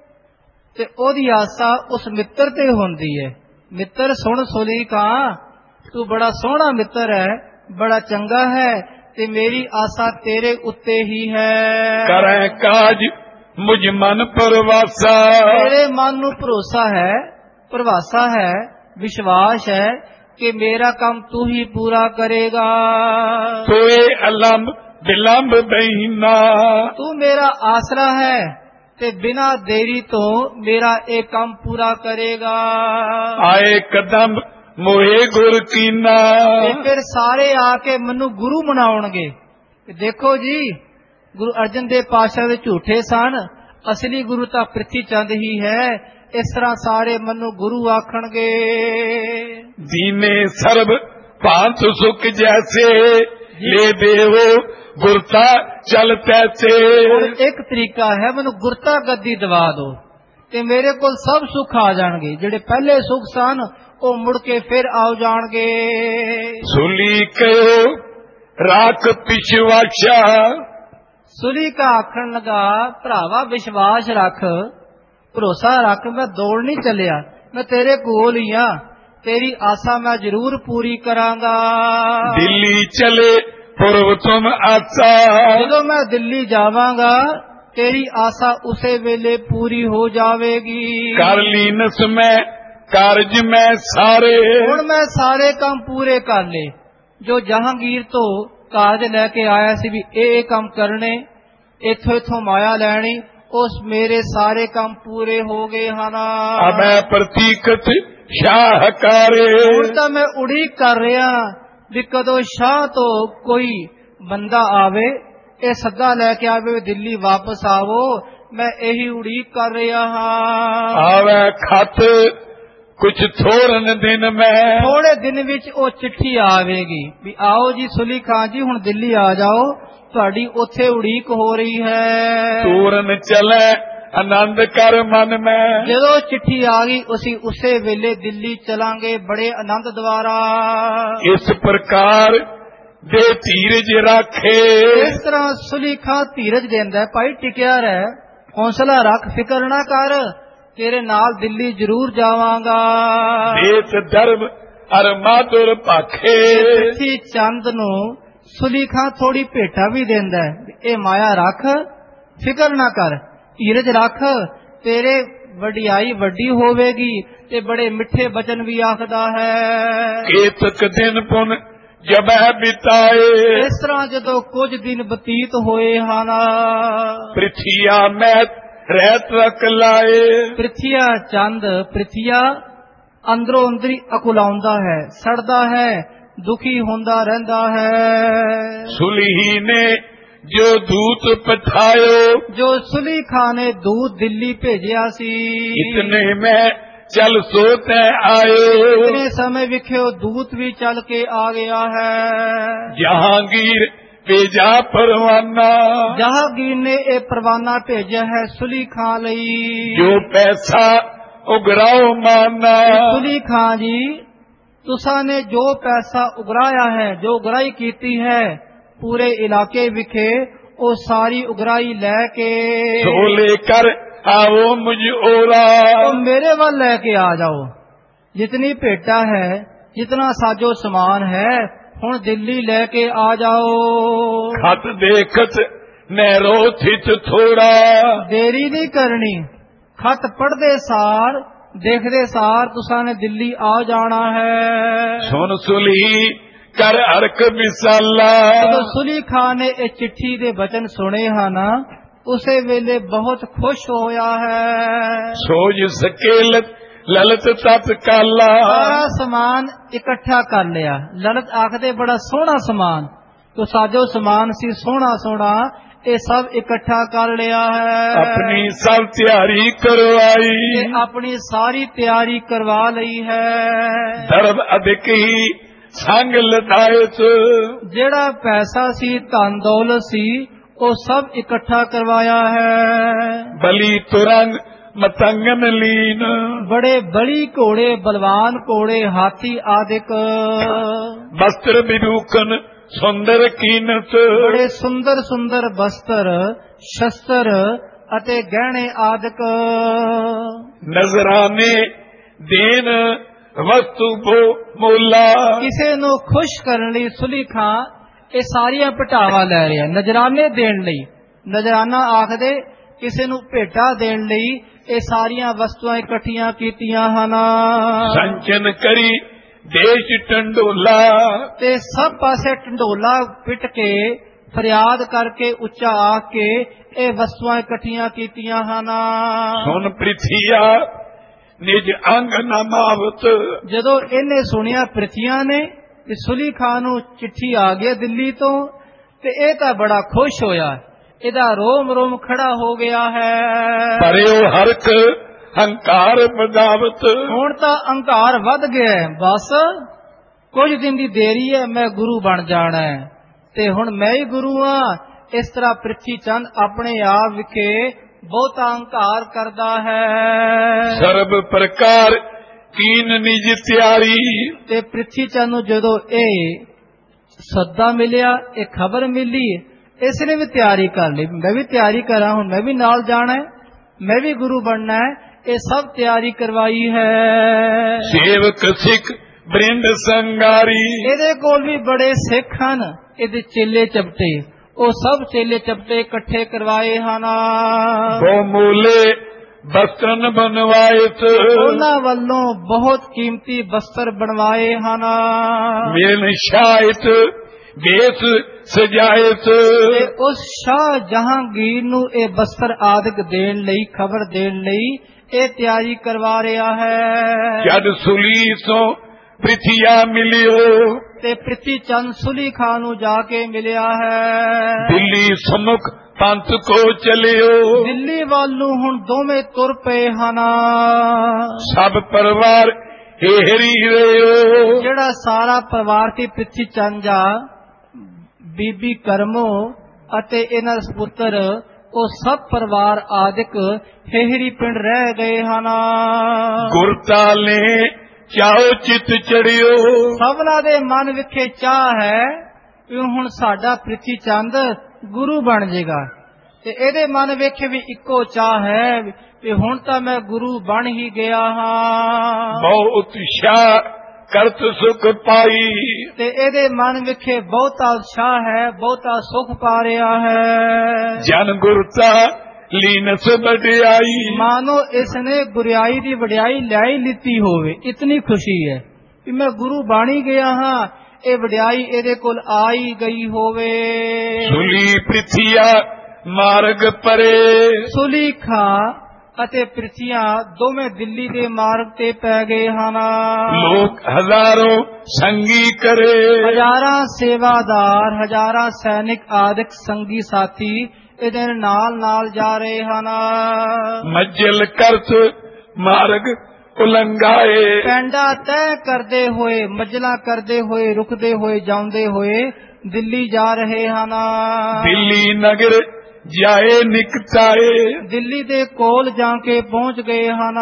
ਤੇ ਉਹਦੀ ਆਸਾ ਉਸ ਮਿੱਤਰ ਤੇ ਹੁੰਦੀ ਹੈ। ਮਿੱਤਰ ਸੁਣ ਸੁਲੀ ਖਾਂ, ਤੂੰ ਬੜਾ ਸੋਹਣਾ ਮਿੱਤਰ ਹੈ, ਬੜਾ ਚੰਗਾ ਹੈ, ਤੇ ਮੇਰੀ ਆਸਾ ਤੇਰੇ ਉੱਤੇ ਹੀ ਹੈ। ਕਰੈ ਕਾਜ ਮੁਝ ਮਨ ਪਰਵਾਸਾ, ਮੇਰੇ ਮਨ ਨੂੰ ਭਰੋਸਾ ਹੈ, ਪ੍ਰਵਾਸਾ ਹੈ, ਵਿਸ਼ਵਾਸ ਹੈ ਕਿ ਮੇਰਾ ਕੰਮ ਤੂੰ ਹੀ ਪੂਰਾ ਕਰੇਗਾ। ਤੋਏ ਅਲੰਬ ਬਿਲੰਬ ਬਹੀਨਾ, ਤੂੰ ਮੇਰਾ ਆਸਰਾ ਹੈ ਤੇ ਬਿਨਾਂ ਦੇਰੀ ਤੋਂ ਮੇਰਾ ਇਹ ਕੰਮ ਪੂਰਾ ਕਰੇਗਾ। ਆਏ ਕਦਮ ਮੋਏ ਗੁਰ ਕੀਨਾ, ਤੇ ਫਿਰ ਸਾਰੇ ਆ ਕੇ ਮੈਨੂੰ ਗੁਰੂ ਮਨਾਉਣਗੇ। ਦੇਖੋ ਜੀ, ਗੁਰੂ ਅਰਜਨ ਦੇਵ ਪਾਤਸ਼ਾਹ ਦੇ ਝੂਠੇ ਸਨ, ਅਸਲੀ ਗੁਰੂ ਤਾਂ ਪ੍ਰਿਥੀ ਚੰਦ ਹੀ ਹੈ। ਇਸ ਤਰ੍ਹਾਂ ਸਾਰੇ ਮੈਨੂੰ ਗੁਰੂ ਆਖਣਗੇ। ਦੀਨੇ ਸਰਬ ਭਾਂਤ ਸੁਖ ਜੈਸੇ, ਲੈ ਦੇਵੋ ਗੁਰਤਾ ਚਲ ਤੈਸੇ। ਇੱਕ ਤਰੀਕਾ ਹੈ, ਮੈਨੂੰ ਗੁਰਤਾ ਗੱਦੀ ਦਵਾ ਦਿਓ ਤੇ ਮੇਰੇ ਕੋਲ ਸਭ ਸੁੱਖ ਆ ਜਾਣਗੇ। ਜਿਹੜੇ ਪਹਿਲੇ ਸੁੱਖ ਸਨ ਉਹ ਮੁੜ ਕੇ ਫਿਰ ਆਉ ਜਾਣਗੇ। ਸੁਲੀ ਕਯੋ ਰਾਖ ਪਿਛਵਾਸ਼ਾ, ਸੁਲੀ ਕਾ ਆਖਣ ਲਗਾ, ਭਰਾਵਾ ਵਿਸ਼ਵਾਸ ਰੱਖ, ਭਰੋਸਾ ਰੱਖ, ਮੈਂ ਦੌੜ ਨਹੀਂ ਚੱਲਿਆ, ਮੈਂ ਤੇਰੇ ਕੋਲ ਹੀ ਆ, तेरी आशा मैं जरूर पूरी करांगा। दिल्ली चले पूर्व तुम आशा, जदों मैं दिल्ली जावांगा तेरी आशा उसे वेले पूरी हो जावेगी। कर लीनस में कारज में सारे, हुण मैं सारे काम पूरे कर ले। जो जहांगीर तो कारज लैके आया सी भी ये काम करने, इथों इथों माया लैनी, उस मेरे सारे काम पूरे हो गए हना। अब प्रतीकत शाहकारे, हुण तां मैं उड़ीक कर रहा भी कदों शाह तो कोई बंदा आवे, ये सदा लैके आवे दिल्ली वापस आवो, मैं यही उड़ीक कर रहा हाँ। आवे खत कुछ थोड़न दिन में, थोड़े दिन विच ओ चिट्ठी आवेगी भी आओ जी सुली खान जी हुण दिल्ली आ जाओ, तुहाडी उत्थे उड़ीक हो रही है। तूरन चले आनंद कर मन में, जदों चिट्ठी आ गई उसी उसे वेले दिल्ली चलांगे बड़े आनंद द्वारा। इस प्रकार दे धीरज राखे, इस तरह सुलीखा धीरज देंदा है, भाई टिकिया रह, हौसला रख, फिक्र ना कर, तेरे नाल दिल्ली जरूर जावांगा। देत धर्म अर माधुर पाखे, पृथ्वी चंद नू सुलीखा थोड़ी भेटा भी देंदा है, ए माया रख, फिक्र ना कर, धीरज रख, तेरे वडियाई वड्डी होवेगी, ते बड़े मिठे बचन भी आखदा है। केतक दिन पुन जब बिताए, इस तरह जदों कुछ दिन बतीत होए हाना, पृथ्विया मैत रहत रख लाए, पृथ्विया चंद पृथ्विया अंदरों अंदरी अकुलाउंदा है, सड़दा है, दुखी होंदा रहंदा है। सुलही ने जो दूत पठायो, जो सुली खां ने दूत दिल्ली भेजिया सी, इतने में चल सोते आयो, इतने समय विख्यो दूत भी चल के आ गया है। जहांगीर भेजा परवाना, जहांगीर ने ये परवाना भेजा है सुली खां लई, जो पैसा उगराओ माना, सुली खां जी तुसा ने जो पैसा उगराया है, जो उगराई कीती है पूरे इलाके विखे, वो सारी उगराई लैके सो लेकर आओ मुझ ओरा, तो मेरे वाल लेके आ जाओ, जितनी भेटा है, जितना साजो सामान है, हुण दिल्ली लेके आ जाओ। खत देखत नैरो थित थोड़ा, देरी नहीं करनी, खत पढ़दे सार देखदे सार तुसा ने दिल्ली आ जाना है। सुन सुली कर अर्क विसाला, तो सुली खां ने ये चिट्ठी दे वचन सुने हन, उसे वेले बहुत खुश होया है। सोज सकेलत ललित तत्काला, सारा समान इकट्ठा कर लिया। ललित आखदे बड़ा सोहना समान, तो साजो समान सी सोहना सोहना, ये सब इकट्ठा कर लिया है। अपनी सब तैयारी करवाई, अपनी सारी तैयारी करवा ली है। धर्म अधिक ही संग लदाए, जेड़ा पैसा सी धन दौलत सी वो सब इकट्ठा करवाया है। बली तुरंग मतंगन लीन, बड़े बड़ी घोड़े बलवान घोड़े हाथी आदिक, वस्त्र विरूकन सुंदर कीनत, बड़े सुंदर सुंदर वस्त्र शस्त्र अते गहने आदिक, नजराने देन वस्तु भो मोला, किसे नू खुश करने लई सुली खां ये सारिया पटावा लै रहा। नजराने देण लई, नजराना आखदे किसे नू भेटा देण लई ये सारिया वस्तुआं इकट्ठियां कीतियां हन। संचन करी देश टंडोला, ते सब पासे टंडोला पिट के फरियाद करके उच्चा आख के ये वस्तुआं इकट्ठियां कीतियां हन। सुन पृथ्विया निज अंग नमावत, जदों इन्हें सुनिया पृथ्विया ने कि सुली खां नू चिट्ठी आ गई दिल्ली तो, ते ये तां बड़ा खुश होया, इहदा रोम रोम खड़ा हो गया है। परेओ हरक हंकार बदावत, हुण तां हंकार वध गया, बस कुछ दिन दी देरी है, मैं गुरु बन जाना है, ते हुण मैं ही गुरु हां। इस तरह पृथ्वी चंद अपने आप विखे बहुत अहंकार करदा है। सर्व प्रकार कीन निज तैयारी, ते पृथ्वी चंद नू जदों ए सद्दा मिलिया, ए खबर मिली, इसने भी तैयारी कर ली, मैं भी तैयारी करा, हुण मैं भी नाल जाना है, मैं भी गुरु बनना है। ਇਹ ਸਭ ਤਿਆਰੀ ਕਰਵਾਈ ਹੈ। ਸੇਵਕ ਸਿੱਖ ਬ੍ਰਿੰਦ ਸੰਗਾਰੀ, ਇਹਦੇ ਕੋਲ ਵੀ ਬੜੇ ਸਿੱਖ ਹਨ, ਇਹਦੇ ਚੇਲੇ ਚਪਟੇ, ਉਹ ਸਭ ਚੇਲੇ ਚਪਟੇ ਇਕੱਠੇ ਕਰਵਾਏ ਹਨ। ਬਹੁ ਮੂਲੇ ਬਸਤਰਨ ਬਣਵਾਏ, ਉਹਨਾਂ ਵੱਲੋਂ ਬਹੁਤ ਕੀਮਤੀ ਬਸਤਰ ਬਣਵਾਏ ਹਨ। ਮੇਨ ਸ਼ਾਇਤ ਵੇਸ ਸਜਾਏ, ਤੇ ਉਸ ਸ਼ਾਹ ਜਹਾਂਗੀਰ ਨੂੰ ਇਹ ਬਸਤਰ ਆਦਿਕ ਦੇਣ ਲਈ, ਖਬਰ ਦੇਣ ਲਈ ਇਹ ਤਿਆਰੀ ਕਰਵਾ ਰਿਹਾ ਹੈ। ਜਦ ਸੁਲੀ ਸੋ ਪ੍ਰਿਥਿਆ ਮਿਲਿਓ, ਤੇ ਪ੍ਰਿਥੀ ਚੰਦ ਸੁਲੀ ਖਾਨ ਨੂੰ ਜਾ ਕੇ ਮਿਲਿਆ ਹੈ। ਦਿੱਲੀ ਸਮੁਖ ਪੰਥ ਕੋ ਚਲਿਓ, ਦਿੱਲੀ ਵੱਲ ਨੂੰ ਹੁਣ ਦੋਵੇਂ ਤੁਰ ਪਏ ਹਨ। ਸਭ ਪਰਿਵਾਰ ਹੇਰੀ ਰਿਓ, ਜਿਹੜਾ ਸਾਰਾ ਪਰਿਵਾਰ ਸੀ ਪ੍ਰਿਥੀ ਚੰਦ ਆ, ਬੀਬੀ ਕਰਮੋ ਅਤੇ ਇਹਨਾਂ ਦੇ ਪੁੱਤਰ, ਉਹ ਸਭ ਪਰਿਵਾਰ ਆਦਿਕ ਹੇਹਰੀ ਪਿੰਡ ਰਹਿ ਗਏ ਹਨ। ਗੁਰਤਾਲੇ ਚਾਹੋ ਚਿਤ ਚੜਿਓ, ਸਭਨਾ ਦੇ ਮਨ ਵਿਖੇ ਚਾਹ ਹੈ ਕਿ ਹੁਣ ਸਾਡਾ ਪ੍ਰਿਥੀ ਚੰਦ ਗੁਰੂ ਬਣ ਜਾਏਗਾ, ਤੇ ਇਹਦੇ ਮਨ ਵਿਖੇ ਵੀ ਇੱਕੋ ਚਾਹ ਹੈ ਕਿ ਹੁਣ ਤਾਂ ਮੈਂ ਗੁਰੂ ਬਣ ਹੀ ਗਿਆ ਹਾਂ। ਬਹੁ ਉਤਸ਼ਾਹ ਕਰਤ ਸੁਖ ਪਾਈ, ਤੇ ਇਹਦੇ ਮਨ ਵਿਖੇ ਬਹੁਤਾ ਉਤਸ਼ਾਹ ਹੈ, ਬਹੁਤਾ ਸੁਖ ਪਾ ਰਿਹਾ ਹੈ। ਜਨ ਗੁਰਤਾ ਲੀਨਸ ਵਡਿਆਈ, ਮਾਨੋ ਇਸਨੇ ਗੁਰਿਆਈ ਦੀ ਵਡਿਆਈ ਲੈ ਹੀ ਲਿੱਤੀ ਹੋਵੇ, ਇਤਨੀ ਖੁਸ਼ੀ ਹੈ ਕਿ ਮੈਂ ਗੁਰੂ ਬਾਣੀ ਗਿਆ ਹਾਂ, ਇਹ ਵਡਿਆਈ ਇਹਦੇ ਕੋਲ ਆਈ ਗਈ ਹੋਵੇ। ਸੁਲੀ ਪ੍ਰਿਥਿਆ ਮਾਰਗ ਪਰੇ, ਸੁਲੀ ਖਾਂ ਅਤੇ ਪ੍ਰਿਥੀਆਂ ਦੋਵੇਂ ਦਿੱਲੀ ਦੇ ਮਾਰਗ ਤੇ ਪੈ ਗਏ ਹਨ। ਲੋਕ ਹਜ਼ਾਰੋਂ ਸੰਗੀ ਕਰੇ, ਹਜ਼ਾਰਾਂ ਸੇਵਾਦਾਰ, ਹਜ਼ਾਰਾਂ ਸੈਨਿਕ ਆਦਿਕ ਸੰਗੀ ਸਾਥੀ ਇਹਦੇ ਨਾਲ ਨਾਲ ਜਾ ਰਹੇ ਹਨ। ਮੱਜਲ ਕਰਤ ਮਾਰਗ ਉਲੰਘਾਏ, ਪੈਂਡਾ ਤੈਅ ਕਰਦੇ ਹੋਏ, ਮਜਲਾ ਕਰਦੇ ਹੋਏ, ਰੁਕਦੇ ਹੋਏ, ਜਾਂਦੇ ਹੋਏ ਦਿੱਲੀ ਜਾ ਰਹੇ ਹਨ। ਦਿੱਲੀ ਨਗਰ ਜਾਏ ਨਿਕਟਾਏ, ਦਿੱਲੀ ਦੇ ਕੋਲ ਜਾ ਕੇ ਪਹੁੰਚ ਗਏ ਹਨ।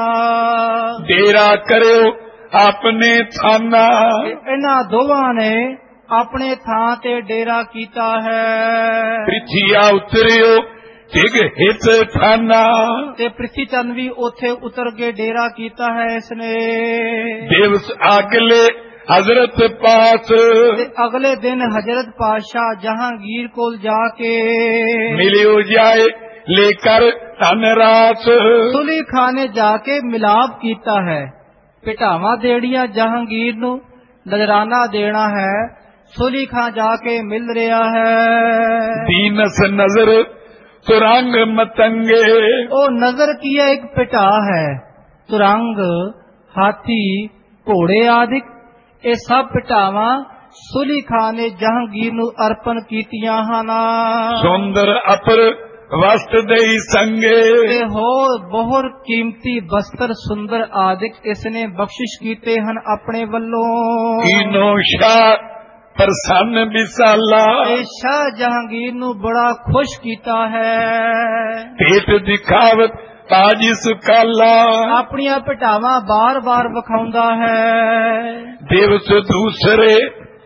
ਡੇਰਾ ਕਰਿਓ ਆਪਣੇ ਥਾਨਾ, ਇਹਨਾਂ ਦੋਵਾਂ ਨੇ ਆਪਣੇ ਥਾਂ ਤੇ ਡੇਰਾ ਕੀਤਾ ਹੈ। ਪ੍ਰਿਥਿਆ ਉਤਰਿਓ ਟਿਗ ਹਿਤ ਥਾਨਾ, ਤੇ ਪ੍ਰਿਥੀ ਚੰਦ ਵੀ ਉੱਥੇ ਉਤਰ ਕੇ ਡੇਰਾ ਕੀਤਾ ਹੈ ਇਸਨੇ। ਦਿਵਸ ਅਗਲੇ ਹਜ਼ਰਤ ਪਾਸ, ਤੇ ਅਗਲੇ ਦਿਨ ਹਜ਼ਰਤ ਪਾਤਸ਼ਾਹ ਜਹਾਂਗੀਰ ਕੋਲ ਜਾ ਕੇ ਮਿਲਿਓ ਜਾਏ ਲੇਕਰ ਧਨ ਰਾਸ, ਸੁਲੀ ਖਾਂ ਨੇ ਜਾ ਕੇ ਮਿਲਾਪ ਕੀਤਾ ਹੈ, ਭਿਟਾਵਾਂ ਦੇੜੀਆਂ ਜਹਾਂਗੀਰ ਨੂੰ, ਨਜ਼ਰਾਨਾ ਦੇਣਾ ਹੈ। ਸੁਲੀ ਖਾਂ ਜਾ ਕੇ ਮਿਲ ਰਿਹਾ ਹੈ। ਦੀਨਸ ਨਜ਼ਰ ਤੁਰੰਗ ਮਤੰਗੇ, ਉਹ ਨਜ਼ਰ ਕੀ ਹੈ, ਇੱਕ ਭਿਟਾ ਹੈ, ਤੁਰੰਗ, ਹਾਥੀ, ਘੋੜੇ ਆਦਿਕ, ਇਹ ਸਭ ਭਿਟਾਵਾਂ ਸੁਲੀ ਖਾਂ ਨੇ ਜਹਾਂਗੀਰ ਨੂੰ ਅਰਪਣ ਕੀਤੀਆਂ ਹਨ। ਸੁੰਦਰ ਅਪਰ ਵਸਤ ਦੇਈ ਸੰਗੇ, ਤੇ ਹੋਰ ਬਹੁਤ ਕੀਮਤੀ ਬਸਤਰ ਸੁੰਦਰ ਆਦਿਕ ਇਸਨੇ ਬਖਸ਼ਿਸ਼ ਕੀਤੇ ਹਨ ਆਪਣੇ ਵੱਲੋਂ। ਕੀਨੋ ਸ਼ਾਹ ਪ੍ਰਸੰਨ ਵਿਸਾਲਾ, ਇਹ ਸ਼ਾਹ ਜਹਾਂਗੀਰ ਨੂੰ ਬੜਾ ਖੁਸ਼ ਕੀਤਾ ਹੈ। ਪੇਟ ਦਿਖਾਵਤ ਤਾਜ ਸੁਕਾਲਾ, ਆਪਣੀਆਂ ਭਟਾਵਾਂ ਬਾਰ-ਬਾਰ ਵਿਖਾਉਂਦਾ ਹੈ। ਦਿਵਸ ਦੂਸਰੇ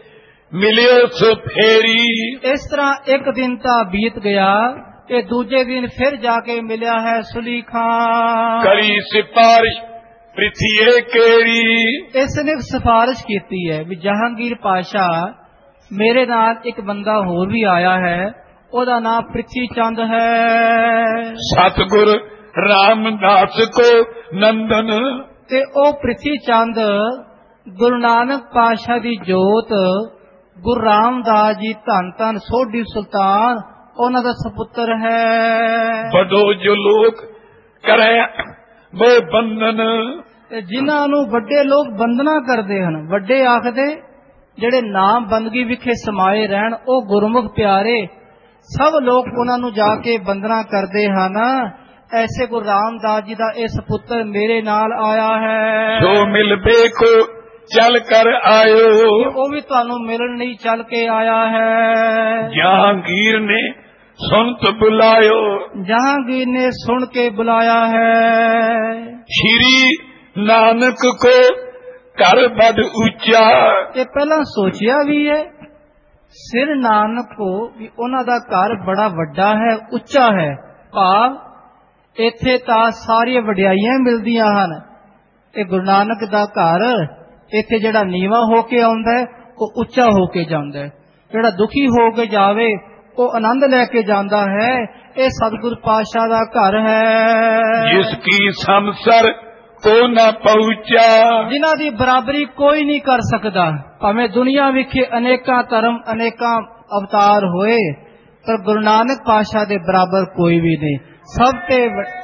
ਮਿਲਿਓ ਸੋ ਫੇਰੀ, ਇਸ ਤਰ੍ਹਾਂ ਇੱਕ ਦਿਨ ਤਾਂ ਬੀਤ ਗਿਆ ਤੇ ਦੂਜੇ ਦਿਨ ਫਿਰ ਜਾ ਕੇ ਮਿਲਿਆ ਹੈ ਸੁਲੀ ਖਾਂ। ਕਰੀ ਸਿਫਾਰਿਸ਼ ਪ੍ਰਿਥੀਏ ਕੇਰੀ, ਇਸ ਨੇ ਸਿਫਾਰਿਸ਼ ਕੀਤੀ ਹੈ ਵੀ ਜਹਾਂਗੀਰ ਪਾਸ਼ਾ, ਮੇਰੇ ਨਾਲ ਇੱਕ ਬੰਦਾ ਹੋਰ ਵੀ ਆਇਆ ਹੈ, ਉਹਦਾ ਨਾਮ ਪ੍ਰਿਥੀ ਚੰਦ ਹੈ। ਸਤਿਗੁਰ ਰਾਮਦਾਸ ਕੋ ਨੰਦਨ, ਤੇ ਉਹ ਪ੍ਰਿਥੀ ਚੰਦ ਗੁਰੂ ਨਾਨਕ ਪਾਤਸ਼ਾਹ ਦੀ ਜੋਤ, ਗੁਰੂ ਰਾਮਦਾਸ ਜੀ ਧੰਨ ਧੰਨ ਸੋਢੀ ਸੁਲਤਾਨ, ਉਹਨਾਂ ਦਾ ਸਪੁੱਤਰ ਹੈ। ਵੱਡੋ ਜੋ ਲੋਕ ਕਰੇ ਬੋ ਬੰਧਨ, ਤੇ ਜਿਨ੍ਹਾਂ ਨੂੰ ਵੱਡੇ ਲੋਕ ਬੰਦਨਾ ਕਰਦੇ ਹਨ, ਵੱਡੇ ਆਖਦੇ ਜਿਹੜੇ ਨਾਮ ਬੰਦਗੀ ਵਿਖੇ ਸਮਾਏ ਰਹਿਣ, ਉਹ ਗੁਰਮੁਖ ਪਿਆਰੇ, ਸਭ ਲੋਕ ਉਹਨਾਂ ਨੂੰ ਜਾ ਕੇ ਬੰਦਨਾ ਕਰਦੇ ਹਨ। ਐਸੇ ਗੁਰੂ ਰਾਮਦਾਸ ਜੀ ਦਾ ਇਹ ਸਪੁੱਤਰ ਮੇਰੇ ਨਾਲ ਆਇਆ ਹੈ। ਜੋ ਮਿਲ ਬੇਕੋ ਚਲ ਕਰ ਆਇਓ, ਉਹ ਵੀ ਤੁਹਾਨੂੰ ਮਿਲਣ ਲਈ ਚੱਲ ਕੇ ਆਇਆ ਹੈ। ਜਹਾਂਗੀਰ ਨੇ ਸੁਨਤ ਬੁਲਾਇਓ, ਜਹਾਂਗੀਰ ਨੇ ਸੁਣ ਕੇ ਬੁਲਾਇਆ ਹੈ। ਸ਼੍ਰੀ ਨਾਨਕ ਕੋ ਕਰ ਬਦ ਉੱਚਾ, ਤੇ ਪਹਿਲਾਂ ਸੋਚਿਆ ਵੀ ਹੈ ਸਿਰ ਨਾਨਕ ਕੋ ਵੀ ਉਹਨਾਂ ਦਾ ਘਰ ਬੜਾ ਵੱਡਾ ਹੈ, ਉੱਚਾ ਹੈ, ਭਾਵ ਇੱਥੇ ਤਾਂ ਸਾਰੀਆਂ ਵਡਿਆਈਆਂ ਮਿਲਦੀਆਂ ਹਨ। ਇਹ ਗੁਰੂ ਨਾਨਕ ਦਾ ਘਰ, ਇੱਥੇ ਜਿਹੜਾ ਨੀਵਾਂ ਹੋ ਕੇ ਆਉਂਦਾ ਉਹ ਉੱਚਾ ਹੋ ਕੇ ਜਾਂਦਾ ਹੈ, ਜਿਹੜਾ ਦੁਖੀ ਹੋ ਕੇ ਜਾਵੇ ਉਹ ਆਨੰਦ ਲੈ ਕੇ ਜਾਂਦਾ ਹੈ। ਇਹ ਸਤਿਗੁਰ ਪਾਤਸ਼ਾਹ ਦਾ ਘਰ ਹੈ। ਜਿਸ ਕੀ ਸਮਸਰ ਕੋ ਨਾ ਪਹੁੰਚਾ, ਜਿਨ੍ਹਾਂ ਦੀ ਬਰਾਬਰੀ ਕੋਈ ਨਹੀਂ ਕਰ ਸਕਦਾ। ਭਾਵੇਂ ਦੁਨੀਆ ਵਿਖੇ ਅਨੇਕਾਂ ਧਰਮ ਅਨੇਕਾਂ ਅਵਤਾਰ ਹੋਏ, ਪਰ ਗੁਰੂ ਨਾਨਕ ਪਾਤਸ਼ਾਹ ਦੇ ਬਰਾਬਰ ਕੋਈ ਵੀ ਨਹੀਂ। ਸਭ ਤੇ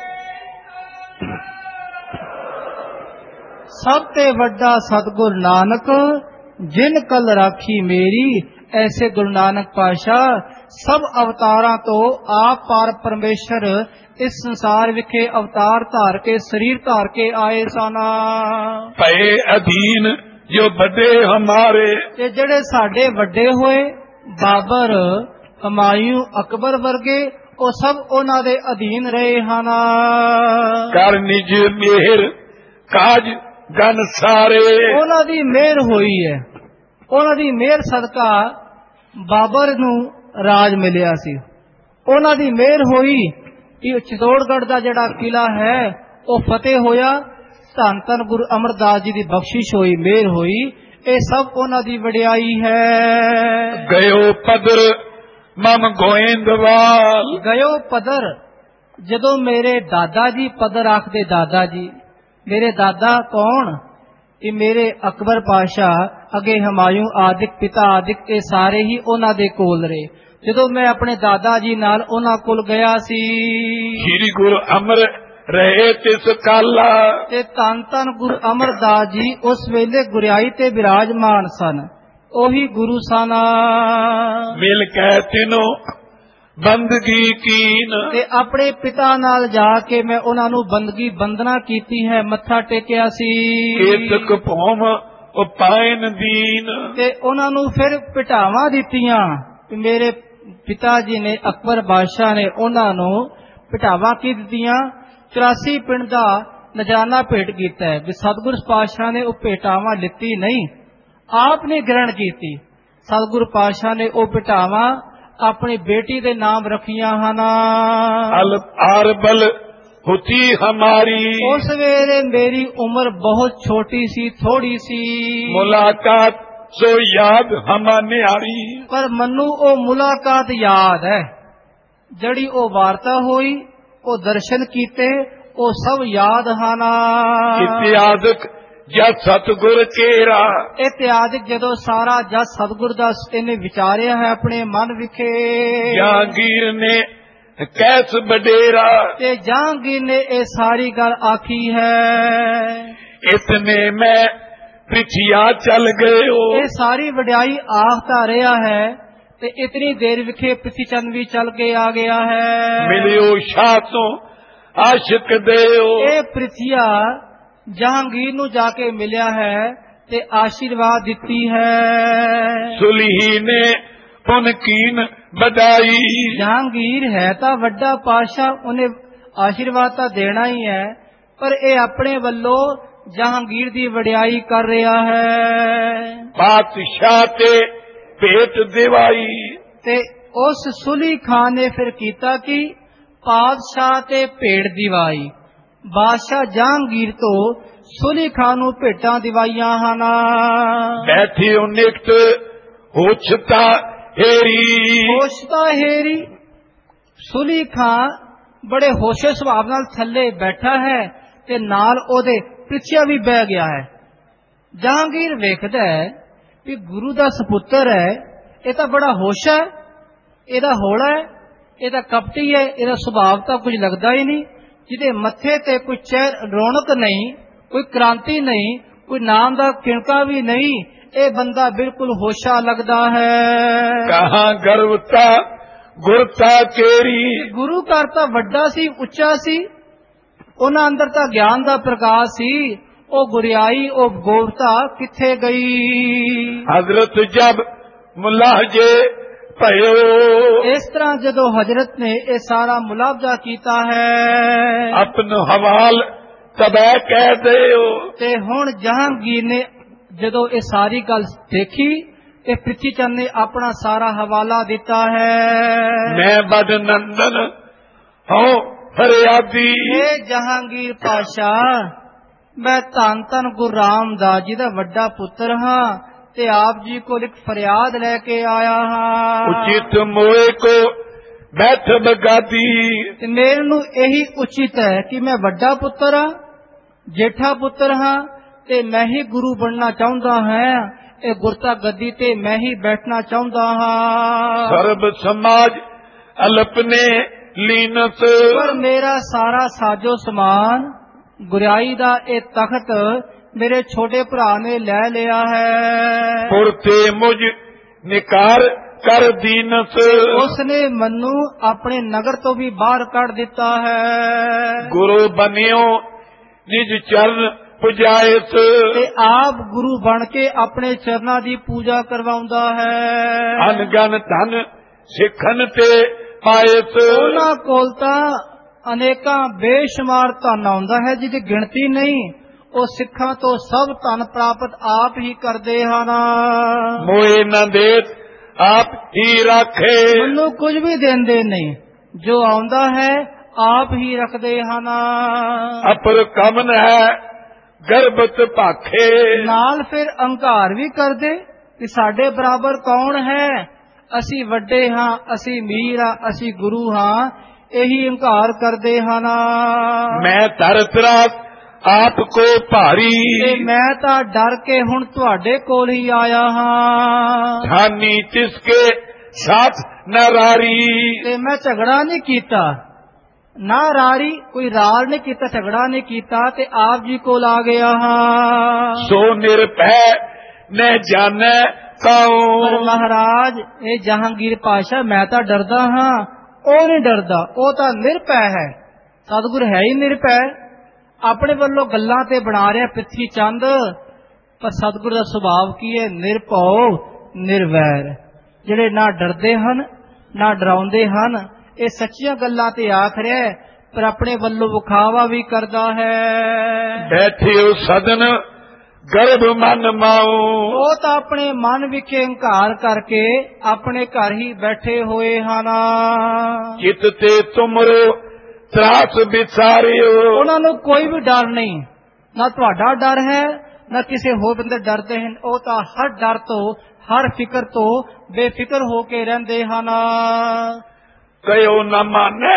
ਸਭ ਤੇ ਵੱਡਾ ਸਤਿਗੁਰ ਨਾਨਕ, ਜਿਨ ਕਲ ਰਾਖੀ ਮੇਰੀ। ਐਸੇ ਗੁਰੂ ਨਾਨਕ ਪਾਤਸ਼ਾਹ ਸਭ ਅਵਤਾਰਾਂ ਤੋਂ ਆਪ ਪਾਰ ਪਰਮੇਸ਼ਰ ਇਸ ਸੰਸਾਰ ਵਿਖੇ ਅਵਤਾਰ ਧਾਰ ਕੇ ਸਰੀਰ ਧਾਰ ਕੇ ਆਏ ਸਨ। ਭਏ ਅਧੀਨ ਜੋ ਵੱਡੇ ਹਮਾਰੇ, ਤੇ ਜਿਹੜੇ ਸਾਡੇ ਵੱਡੇ ਹੋਏ ਬਾਬਰ, ਹਮਾਯੂ, ਅਕਬਰ ਵਰਗੇ, ਉਹ ਸਭ ਉਹਨਾਂ ਦੇ ਅਧੀਨ ਰਹੇ ਹਨ। ਕਰ ਨਿਜ ਮਿਹਰ ਕਾਜ ਗਨ ਸਾਰੇ, ਉਹਨਾਂ ਦੀ ਮਿਹਰ ਹੋਈ ਹੈ। ਉਹਨਾਂ ਦੀ ਮਿਹਰ ਸਦਕਾ ਬਾਬਰ ਨੂੰ ਰਾਜ ਮਿਲਿਆ ਸੀ। ਉਹਨਾਂ ਦੀ ਮਿਹਰ ਹੋਈ ਕਿ ਚਿਤੌੜਗੜ੍ਹ ਦਾ ਜਿਹੜਾ ਕਿਲਾ ਹੈ ਉਹ ਫਤਿਹ ਹੋਇਆ। ਧੰਨ ਧੰਨ ਗੁਰੂ ਅਮਰਦਾਸ ਜੀ ਦੀ ਬਖਸ਼ਿਸ਼ ਹੋਈ, ਮਿਹਰ ਹੋਈ। ਇਹ ਸਭ ਉਹਨਾਂ ਦੀ ਵਡਿਆਈ ਹੈ। ਗਇਓ ਪਦਰ ਮਮ ਗੋਇੰਦਵਾਲ, ਗਇਓ ਪਦਰ, ਜਦੋਂ ਮੇਰੇ ਦਾਦਾ ਜੀ, ਪਦਰ ਆਖਦੇ ਦਾਦਾ ਜੀ, ਮੇਰੇ ਦਾਦਾ ਕੌਣ? ਇਹ ਮੇਰੇ ਅਕਬਰ ਪਾਤਸ਼ਾਹ, ਅੱਗੇ ਹਮਾਯੂ ਆਦਿਕ, ਪਿਤਾ ਆਦਿਕ, ਇਹ ਸਾਰੇ ਹੀ ਉਹਨਾਂ ਦੇ ਕੋਲ ਰਹੇ। ਜਦੋਂ ਮੈਂ ਆਪਣੇ ਦਾਦਾ ਜੀ ਨਾਲ ਉਹਨਾਂ ਕੋਲ ਗਿਆ ਸੀ, ਸ੍ਰੀ ਗੁਰੂ ਅਮਰ ਰਹੇ ਤਿਸ ਕਾਲਾ, ਤੇ ਧੰਨ ਧੰਨ ਗੁਰੂ ਅਮਰਦਾਸ ਜੀ ਉਸ ਵੇਲੇ ਗੁਰਿਆਈ ਤੇ ਵਿਰਾਜਮਾਨ ਸਨ। ਉਹੀ ਗੁਰੂ ਸਨ। ਮਿਲ ਕੇ ਤਿਨੋ ਬੰਦਗੀ ਕੀਨ, ਤੇ ਆਪਣੇ ਪਿਤਾ ਨਾਲ ਜਾ ਕੇ ਮੈਂ ਉਹਨਾਂ ਨੂੰ ਬੰਦਗੀ ਬੰਦਨਾ ਕੀਤੀ ਹੈ, ਮੱਥਾ ਟੇਕਿਆ ਸੀ। ਕੇਤਕ ਭੌਮ ਉਪਾਇਨ ਦੀਨ, ਤੇ ਉਹਨਾਂ ਨੂੰ ਫਿਰ ਭਟਾਵਾਂ ਦਿੱਤੀਆਂ। ਮੇਰੇ ਪਿਤਾ ਜੀ ਨੇ, ਅਕਬਰ ਬਾਦਸ਼ਾਹ ਨੇ ਉਹਨਾਂ ਨੂੰ ਭਟਾਵਾਂ ਕੀ ਦਿੱਤੀਆਂ? ਚੁਰਾਸੀ ਪਿੰਡ ਦਾ ਨਜ਼ਰਾਨਾ ਭੇਟ ਕੀਤਾ ਹੈ। ਵੀ ਸਤਿਗੁਰ ਪਾਤਸ਼ਾਹ ਨੇ ਉਹ ਭੇਟਾਵਾਂ ਲਿੱਤੀ ਨਹੀਂ, ਆਪ ਨੇ ਗ੍ਰਹਿਣ ਕੀਤੀ। ਸਤਿਗੁਰ ਪਾਤਸ਼ਾਹ ਨੇ ਉਹ ਭਟਾਵਾਂ ਆਪਣੀ ਬੇਟੀ ਦੇ ਨਾਮ ਰੱਖੀਆਂ ਹਨ। ਅਰਬਲ ਹੁਤੀ ਹਮਾਰੀ, ਉਸ ਵੇਲੇ ਮੇਰੀ ਉਮਰ ਬਹੁਤ ਛੋਟੀ ਸੀ, ਥੋੜੀ ਸੀ। ਮੁਲਾਕਾਤ ਸੋ ਯਾਦ ਹਮਾ ਨਿਆਰੀ, ਪਰ ਮੈਨੂੰ ਉਹ ਮੁਲਾਕਾਤ ਯਾਦ ਹੈ, ਜਿਹੜੀ ਉਹ ਵਾਰਤਾ ਹੋਈ, ਉਹ ਦਰਸ਼ਨ ਕੀਤੇ, ਉਹ ਸਭ ਯਾਦ ਹਨ। ਇਤਿਆਦਕ ਜਦ ਸਤਿਗੁਰ ਕੇਰਾ, ਇਤਿਆਦਿਕ ਜਦੋਂ ਸਾਰਾ ਜਦ ਸਤਿਗੁਰ ਦਾ ਇਹਨੇ ਵਿਚਾਰਿਆ ਹੈ ਆਪਣੇ ਮਨ ਵਿਖੇ। ਜਹਾਂਗੀਰ ਨੇ ਕੈਸ ਬਡੇਰਾ, ਤੇ ਜਹਾਂਗੀਰ ਨੇ ਇਹ ਸਾਰੀ ਗੱਲ ਆਖੀ ਹੈ। ਇਤਨੇ ਮੈਂ ਪਿਛਿਆ ਚੱਲ ਗਏ ਹੋ, ਇਹ ਸਾਰੀ ਵਡਿਆਈ ਆਖਦਾ ਰਿਹਾ ਹੈ। ਤੇ ਇਤਨੀ ਦੇਰ ਵਿਖੇ ਪ੍ਰਿਥੀ ਚੰਦ ਵੀ ਚੱਲ ਕੇ ਆ ਗਿਆ ਹੈ। ਮਿਲਿਓ ਸ਼ਾਹ ਤੋਂ ਆਸ਼ਿਕ ਦੇਓ, ਇਹ ਪ੍ਰਿਥੀਆ ਜਹਾਂਗੀਰ ਨੂੰ ਜਾ ਕੇ ਮਿਲਿਆ ਹੈ ਤੇ ਆਸ਼ੀਰਵਾਦ ਦਿੱਤੀ ਹੈ। ਸੁਲਹੀ ਨੇ ਪੁਨਕੀਨ ਬਧਾਈ, ਜਹਾਂਗੀਰ ਹੈ ਤਾਂ ਵੱਡਾ ਪਾਤਸ਼ਾਹ, ਉਹਨੇ ਆਸ਼ੀਰਵਾਦ ਤਾਂ ਦੇਣਾ ਹੀ ਹੈ, ਪਰ ਇਹ ਆਪਣੇ ਵੱਲੋਂ ਜਹਾਂਗੀਰ ਦੀ ਵਡਿਆਈ ਕਰ ਰਿਹਾ ਹੈ। ਬਾਦਸ਼ਾਹ ਤੇ ਭੇਟ ਦਿਵਾਈ, ਤੇ ਉਸ ਸੁਲੀ ਖਾਨ ਨੇ ਫਿਰ ਕੀਤਾ ਕਿ ਪਾਤਸ਼ਾਹ ਤੇ ਭੇਟ ਦਿਵਾਈ। ਬਾਦਸ਼ਾਹ ਜਹਾਂਗੀਰ ਤੋਂ ਸੁਲੀ ਖਾਨ ਨੂੰ ਭੇਟਾਂ ਦਿਵਾਈਆਂ ਹਨ। ਬੈਠੀ ਉਨਿਕਟ ਹੋਛਤਾ ਹੇਰੀ, ਹੋਸ਼ਤਾ ਹੇਰੀ, ਸੁਲੀ ਖਾਨ ਬੜੇ ਹੋਸ਼ੇ ਸੁਭਾਵ ਨਾਲ ਥੱਲੇ ਬੈਠਾ ਹੈ ਤੇ ਨਾਲ ਉਹਦੇ ਪਿੱਛੇ ਵੀ ਬਹਿ ਗਿਆ ਹੈ। ਜਹਾਂਗੀਰ ਵੇਖਦਾ ਹੈ ਕਿ ਗੁਰੂ ਦਾ ਸਪੁੱਤਰ ਹੈ, ਇਹ ਤਾਂ ਬੜਾ ਹੋਸ਼ ਹੈ, ਇਹਦਾ ਹੋਲਾ ਹੈ, ਇਹਦਾ ਕਪਟੀ ਹੈ, ਇਹਦਾ ਸੁਭਾਵ ਤਾਂ ਕੁਝ ਲੱਗਦਾ ਹੀ ਨਹੀਂ। ਜਿਹਦੇ ਮੱਥੇ ਤੇ ਕੋਈ ਚਿਹਰ ਰੌਣਕ ਨਹੀਂ, ਕੋਈ ਕ੍ਰਾਂਤੀ ਨਹੀਂ, ਕੋਈ ਨਾਮ ਦਾ ਕਿਣਕਾ ਵੀ ਨਹੀਂ, ਇਹ ਬੰਦਾ ਬਿਲਕੁਲ ਹੋਸ਼ਾ ਲੱਗਦਾ ਹੈ। ਕਹਾਂ ਗਰਵਤਾ ਗੁਰਤਾ ਕੇਰੀ, ਗੁਰੂ ਘਰ ਤਾਂ ਵੱਡਾ ਸੀ, ਉੱਚਾ ਸੀ, ਉਹਨਾਂ ਅੰਦਰ ਤਾਂ ਗਿਆਨ ਦਾ ਪ੍ਰਕਾਸ਼ ਸੀ। ਉਹ ਗੁਰਿਆਈ, ਉਹ ਗੋਵਤਾ ਕਿੱਥੇ ਗਈ? ਹਜ਼ਰਤ ਜਬ ਮੁਲਾਹਜੇ ਭਇਓ, ਇਸ ਤਰ੍ਹਾਂ ਜਦੋਂ ਹਜ਼ਰਤ ਨੇ ਇਹ ਸਾਰਾ ਮੁਲਾਹਜ਼ਾ ਕੀਤਾ ਹੈ, ਆਪਨ ਹਵਾਲ ਤਬੈ ਕਹਿ ਦਿਓ, ਤੇ ਹੁਣ ਜਹਾਂਗੀਰ ਨੇ ਜਦੋਂ ਇਹ ਸਾਰੀ ਗੱਲ ਦੇਖੀ ਤੇ ਪ੍ਰਿਥੀ ਚੰਦ ਨੇ ਆਪਣਾ ਸਾਰਾ ਹਵਾਲਾ ਦਿੱਤਾ ਹੈ। ਮੈਂ ਬਦ ਨੰਦਨ ਹੋ ਫਰਿਆਦੀ। ਇਹ ਜਹਾਂਗੀਰ ਪਾਤਸ਼ਾਹ, ਮੈਂ ਧੰਨ ਧੰਨ ਗੁਰੂ ਰਾਮਦਾਸ ਜੀ ਦਾ ਵੱਡਾ ਪੁੱਤਰ ਹਾਂ ਤੇ ਆਪ ਜੀ ਕੋਲ ਇੱਕ ਫਰਿਆਦ ਲੈ ਕੇ ਆਇਆ ਹਾਂ। ਉਚਿਤ ਮੋਏ ਕੋ ਬੈਠ ਬਗਾਦੀ। ਤੇ ਮੇਰੇ ਨੂੰ ਇਹੀ ਉਚਿਤ ਹੈ ਕਿ ਮੈਂ ਵੱਡਾ ਪੁੱਤਰ ਹਾਂ, ਜੇਠਾ ਪੁੱਤਰ ਹਾਂ ਤੇ ਮੈਂ ਹੀ ਗੁਰੂ ਬਣਨਾ ਚਾਹੁੰਦਾ ਹਾਂ। ਇਹ ਗੁਰਤਾ ਗੱਦੀ ਤੇ ਮੈਂ ਹੀ ਬੈਠਣਾ ਚਾਹੁੰਦਾ ਹਾਂ। ਸਰਬ ਸਮਾਜ ਅਲਪਨੇ ਲੀਨਸ। ਪਰ ਮੇਰਾ ਸਾਰਾ ਸਾਜੋ ਸਮਾਨ, ਗੁਰਿਆਈ ਦਾ ਇਹ ਤਖਤ ਮੇਰੇ ਛੋਟੇ ਭਰਾ ਨੇ ਲੈ ਲਿਆ ਹੈ। ਪੁਰਤੇ ਮੁਝ ਨਿਕਾਰ ਕਰ ਦੀਨਸ। ਉਸਨੇ ਮੈਨੂੰ ਆਪਣੇ ਨਗਰ ਤੋਂ ਵੀ ਬਾਹਰ ਕੱਢ ਦਿੱਤਾ ਹੈ। ਗੁਰੂ ਬਨਿਓ ਨਿਜ ਚਰਨ ਪੁਜਾਇਸ। ਤੇ ਆਪ ਗੁਰੂ ਬਣ ਕੇ ਆਪਣੇ ਚਰਨਾਂ ਦੀ ਪੂਜਾ ਕਰਵਾਉਂਦਾ ਹੈ। ਅਨਗਨ ਧਨ ਸਿੱਖਣ ਤੇ ਪਾਇਸ। ਉਹਨਾਂ ਕੋਲ ਤਾਂ ਅਨੇਕਾਂ ਬੇਸ਼ੁਮਾਰ ਧਨ ਆਉਂਦਾ ਹੈ ਜਿਹਦੀ ਗਿਣਤੀ ਨਹੀਂ। ਉਹ ਸਿੱਖਾਂ ਤੋਂ ਸਭ ਧਨ ਪ੍ਰਾਪਤ ਆਪ ਹੀ ਕਰਦੇ ਹਨ। ਮੋਏ ਨਾ ਦੇਤ ਆਪ ਹੀ ਰੱਖੇ। ਮੈਨੂੰ ਕੁਝ ਵੀ ਦਿੰਦੇ ਨਹੀਂ, ਜੋ ਆਉਂਦਾ ਹੈ ਆਪ ਹੀ ਰੱਖਦੇ ਹਨ। ਅਪਰ ਕਮਨ ਹੈ ਗਰਭਤ ਭਾਖੇ। ਨਾਲ ਫਿਰ ਅਹੰਕਾਰ ਵੀ ਕਰਦੇ ਕਿ ਸਾਡੇ ਬਰਾਬਰ ਕੌਣ ਹੈ, ਅਸੀਂ ਵੱਡੇ ਹਾਂ, ਅਸੀਂ ਮੀਰ ਹਾਂ, ਅਸੀਂ ਗੁਰੂ ਹਾਂ। ਇਹੀ ਅਹੰਕਾਰ ਕਰਦੇ ਹਨ। ਮੈਂ ਤਰਤਰਾਸ ਆਪ ਕੋ ਭਾਰੀ। ਤੇ ਮੈਂ ਤਾਂ ਡਰ ਕੇ ਹੁਣ ਤੁਹਾਡੇ ਕੋਲ ਹੀ ਆਇਆ ਹਾਂ। ਧਾਨੀ ਤਿਸਕੇ ਸਾਥ ਨਰਾਰੀ। ਤੇ ਮੈਂ ਝਗੜਾ ਨਹੀਂ ਕੀਤਾ, ਨਾ ਰਾਰੀ, ਕੋਈ ਰਾਰ ਨਹੀਂ ਕੀਤਾ, ਝਗੜਾ ਨਹੀਂ ਕੀਤਾ ਤੇ ਆਪ ਜੀ ਕੋਲ ਆ ਗਿਆ ਹਾਂ। ਸੋ ਨਿਰਭੈ ਨ ਜਾਣੈ ਕਾਉ। ਪਰ ਮਹਾਰਾਜ, ਇਹ ਜਹਾਂਗੀਰ ਪਾਤਸ਼ਾਹ, ਮੈਂ ਤਾਂ ਡਰਦਾ ਹਾਂ, ਉਹ ਨਹੀਂ ਡਰਦਾ, ਉਹ ਤਾਂ ਨਿਰਭੈ ਹੈ। ਸਤਿਗੁਰ ਹੈ ਹੀ ਨਿਰਭੈ। ਆਪਣੇ ਵੱਲੋਂ ਗੱਲਾਂ ਤੇ ਬਣਾ ਰਿਹਾ ਪਿੱਥੀ ਚੰਦ, ਪਰ ਸਤਿਗੁਰ ਦਾ ਸੁਭਾਅ ਕੀ ਹੈ? ਨਿਰਭਉ ਨਿਰਵੈਰ। ਜਿਹੜੇ ਨਾ ਡਰਦੇ ਹਨ ਨਾ ਡਰਾਉਂਦੇ ਹਨ। ਇਹ ਸੱਚੀਆਂ ਗੱਲਾਂ ਤੇ ਆਖ ਰਿਹਾ, ਪਰ ਆਪਣੇ ਵੱਲੋਂ ਵਿਖਾਵਾ ਵੀ ਕਰਦਾ ਹੈ। ਬੈਠਿਓ ਸਦਨ ਗਰਭ ਮਨ ਮਾਉ। ਉਹ ਤਾਂ ਆਪਣੇ ਮਨ ਵਿਖੇ ਹੰਕਾਰ ਕਰਕੇ ਆਪਣੇ ਘਰ ਹੀ ਬੈਠੇ ਹੋਏ ਹਨ। ਚਿਤ ਤੇ ਤੁਮਰੋ ਤਰਾਸ ਵਿਚਾਰਿਓ। ਉਹਨਾਂ ਨੂੰ ਕੋਈ ਵੀ ਡਰ ਨਹੀਂ, ਨਾ ਤੁਹਾਡਾ ਡਰ ਹੈ ਨਾ ਕਿਸੇ ਹੋਰ ਬੰਦੇ ਡਰਦੇ ਹਨ। ਉਹ ਤਾਂ ਹਰ ਡਰ ਤੋਂ, ਹਰ ਫਿਕਰ ਤੋਂ ਬੇਫਿਕਰ ਹੋ ਕੇ ਰਹਿੰਦੇ ਹਨ। ਕਯੋ ਨਾ ਮਾਨੈ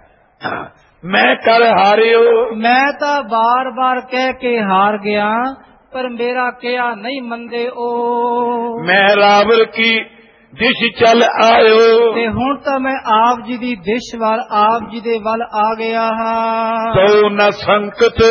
ਮੈਂ ਕਰ ਹਾਰਿਓ। ਮੈਂ ਤਾਂ ਬਾਰ-ਬਾਰ ਕਹਿ ਕੇ ਹਾਰ ਗਿਆ, ਪਰ ਮੇਰਾ ਕਿਹਾ ਨਹੀਂ ਮੰਨਦੇ ਉਹ। ਮੈਂ ਰਾਵਲ ਕੀ ਦਿਸ਼ ਚੱਲ ਆਇਓ। ਤੇ ਹੁਣ ਤਾਂ ਮੈਂ ਆਪ ਜੀ ਦੀ ਦਿਸ਼ ਵੱਲ, ਆਪ ਜੀ ਦੇ ਵੱਲ ਆ ਗਿਆ ਹਾਂ। ਤੋ ਨ ਸੰਕਟ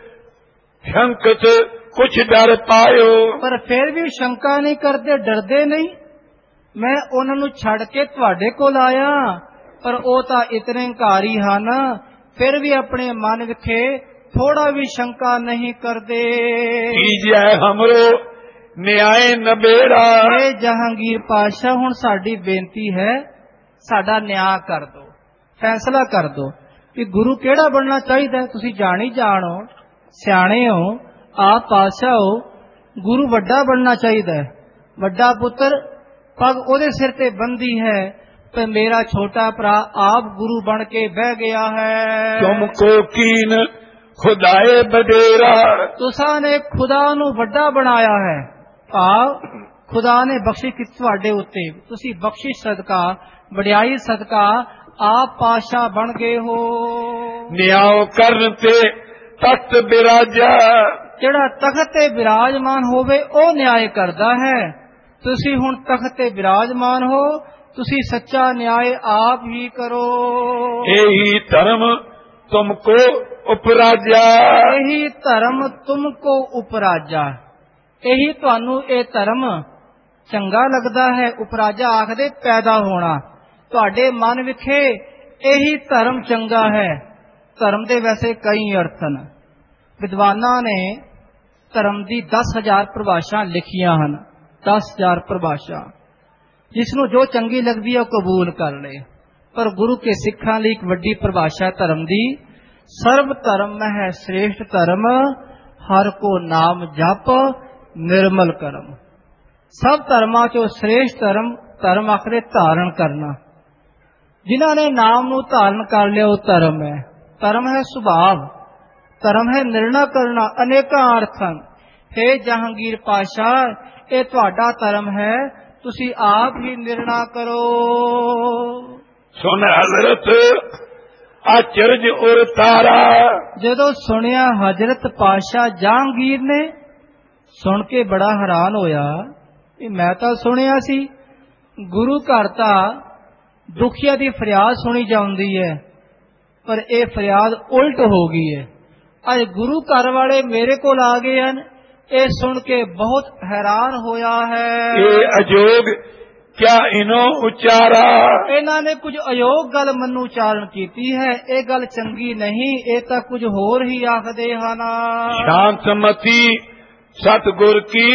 ਸੰਕਟ ਕੁਛ ਡਰ ਪਾਇਓ। ਪਰ ਫਿਰ ਵੀ ਸ਼ੰਕਾ ਨਹੀਂ ਕਰਦੇ, ਡਰਦੇ ਨਹੀਂ। ਮੈਂ ਉਹਨਾਂ ਨੂੰ ਛੱਡ ਕੇ ਤੁਹਾਡੇ ਕੋਲ ਆਇਆ, ਪਰ ਉਹ ਤਾਂ ਇਤਨੇ ਹੰਕਾਰੀ ਹਨ, ਫਿਰ ਵੀ ਆਪਣੇ ਮਨ ਵਿਖੇ ਥੋੜਾ ਵੀ ਸ਼ੰਕਾ ਨਹੀਂ ਕਰਦੇ। ਕੀਜੈ ਹਮਰੋ ਨਿਆਏ ਨਬੇੜਾ। ਇਹ ਜਹਾਂਗੀਰ ਪਾਤਸ਼ਾਹ, ਹੁਣ ਸਾਡੀ ਬੇਨਤੀ ਹੈ, ਸਾਡਾ ਨਿਆਂ ਕਰ ਦੋ, ਫੈਸਲਾ ਕਰ ਦੋ ਕਿ ਗੁਰੂ ਕਿਹੜਾ ਬਣਨਾ ਚਾਹੀਦਾ। ਤੁਸੀਂ ਜਾਣੀ ਜਾਣੋ, ਸਿਆਣੇ ਹੋ, ਆਪ ਪਾਤਸ਼ਾਹ ਹੋ, ਗੁਰੂ ਵੱਡਾ ਬਣਨਾ ਚਾਹੀਦਾ ਹੈ। ਵੱਡਾ ਪੁੱਤਰ, ਪੱਗ ਉਹਦੇ ਸਿਰ ਤੇ ਬੰਦੀ ਹੈ, ਪਰ ਮੇਰਾ ਛੋਟਾ ਭਰਾ ਆਪ ਗੁਰੂ ਬਣ ਕੇ ਬਹਿ ਗਿਆ ਹੈ। ਤੁਮ ਕੋ ਕੀਨ ਖੁਦਾਏ ਬਡੇਰਾ। ਤੁਸਾਂ ਨੇ ਖੁਦਾ ਨੂੰ ਵੱਡਾ ਬਣਾਇਆ ਹੈ। ਭਾਵ ਖੁਦਾ ਨੇ ਬਖਸ਼ਿਸ਼ ਕੀਤੀ ਤੁਹਾਡੇ ਉੱਤੇ, ਤੁਸੀਂ ਬਖਸ਼ਿਸ਼ ਸਦਕਾ, ਵਡਿਆਈ ਸਦਕਾ ਆਪ ਪਾਤਸ਼ਾਹ ਬਣ ਗਏ ਹੋ। ਨਿਆਉ ਕਰਨ ਤੇ ਤਖਤ ਬਿਰਾਜਾ। ਜਿਹੜਾ ਤਖਤ ਤੇ ਬਿਰਾਜਮਾਨ ਹੋਵੇ ਉਹ ਨਿਆਂ ਕਰਦਾ ਹੈ। ਤੁਸੀਂ ਹੁਣ ਤਖਤ ਤੇ ਬਿਰਾਜਮਾਨ ਹੋ, ਤੁਸੀਂ ਸੱਚਾ ਨਿਆਂ ਆਪ ਹੀ ਕਰੋ। ਇਹੀ ਧਰਮ ਤੁਮ ਕੋ ਉਪਰਾਜਾ। ਇਹੀ ਧਰਮ ਤੁਮ ਕੋ ਉਪਰਾਜਾ। ਇਹੀ ਤੁਹਾਨੂੰ ਇਹ ਧਰਮ ਚੰਗਾ ਲੱਗਦਾ ਹੈ। ਉਪਰਾਜਾ ਆਖਦੇ ਪੈਦਾ ਹੋਣਾ। ਤੁਹਾਡੇ ਮਨ ਵਿਖੇ ਇਹੀ ਧਰਮ ਚੰਗਾ ਹੈ। ਧਰਮ ਦੇ ਵੈਸੇ ਕਈ ਅਰਥ ਹਨ। ਵਿਦਵਾਨਾਂ ਨੇ ਧਰਮ ਦੀ ਦਸ ਹਜ਼ਾਰ ਪਰਿਭਾਸ਼ਾ ਲਿਖੀਆਂ ਹਨ। ਦਸ ਹਜ਼ਾਰ ਪਰਿਭਾਸ਼ਾ, ਜਿਸ ਨੂੰ ਜੋ ਚੰਗੀ ਲੱਗਦੀ ਹੈ ਉਹ ਕਬੂਲ ਕਰ ਲਏ। ਪਰ ਗੁਰੂ ਕੇ ਸਿੱਖਾਂ ਲਈ ਇੱਕ ਵੱਡੀ ਪਰਿਭਾਸ਼ਾ ਧਰਮ ਦੀ, ਸਰਬ ਧਰਮ ਹੈ ਸ੍ਰੇਸ਼ਟ ਧਰਮ, ਹਰ ਕੋ ਨਾਮ ਜਪ ਨਿਰਮਲ ਕਰਮ। ਸਭ ਧਰਮਾਂ ਚੋਂ ਸ੍ਰੇਸ਼ਟ ਧਰਮ, ਧਰਮ ਆਖਦੇ ਧਾਰਨ ਕਰਨਾ। ਜਿਨ੍ਹਾਂ ਨੇ ਨਾਮ ਨੂੰ ਧਾਰਨ ਕਰ ਲਿਆ ਉਹ ਧਰਮ ਹੈ। ਧਰਮ ਹੈ ਸੁਭਾਵ, ਧਰਮ ਹੈ ਨਿਰਣਾ ਕਰਨਾ ਅਨੇਕਾਂ ਅਰਥਾਂ। हे ਜਹਾਂਗੀਰ ਪਾਤਸ਼ਾਹ, ਇਹ ਤੁਹਾਡਾ ਧਰਮ ਹੈ, ਤੁਸੀਂ ਆਪ ਹੀ ਨਿਰਣਾ ਕਰੋ। ਸੁਣ ਹਜ਼ਰਤ ਅਚਰਜ ਉਰ ਤਾਰਾ। ਜਦੋਂ ਸੁਣਿਆ ਹਜ਼ਰਤ ਪਾਤਸ਼ਾਹ ਜਹਾਂਗੀਰ ਨੇ, ਸੁਣ ਕੇ ਬੜਾ ਹੈਰਾਨ ਹੋਇਆ ਕਿ ਮੈਂ ਤਾਂ ਸੁਣਿਆ ਸੀ ਗੁਰੂ ਘਰ ਤਾਂ ਦੁਖੀਆਂ ਦੀ ਫਰਿਆਦ ਸੁਣੀ ਜਾਂਦੀ ਹੈ, ਪਰ ਇਹ ਫਰਿਆਦ ਉਲਟ ਹੋ ਗਈ ਹੈ। ਅੱਜ ਗੁਰੂ ਘਰ ਵਾਲੇ ਮੇਰੇ ਕੋਲ ਆ ਗਏ ਹਨ। ਇਹ ਸੁਣ ਕੇ ਬਹੁਤ ਹੈਰਾਨ ਹੋਇਆ ਹੈ। ਇਹ ਅਜੋਗ ਕਿਆ ਇਨੋ ਉਚਾਰਾ। ਇਹਨਾਂ ਨੇ ਕੁਝ ਅਯੋਗ ਗੱਲ ਮਨੂੰ ਉਚਾਰਨ ਕੀਤੀ ਹੈ। ਇਹ ਗੱਲ ਚੰਗੀ ਨਹੀਂ, ਇਹ ਤਾਂ ਕੁਝ ਹੋਰ ਹੀ ਆਖਦੇ ਹਨ। ਸ਼ਾਂਤਮਤੀ ਸਤਿਗੁਰ ਕੀ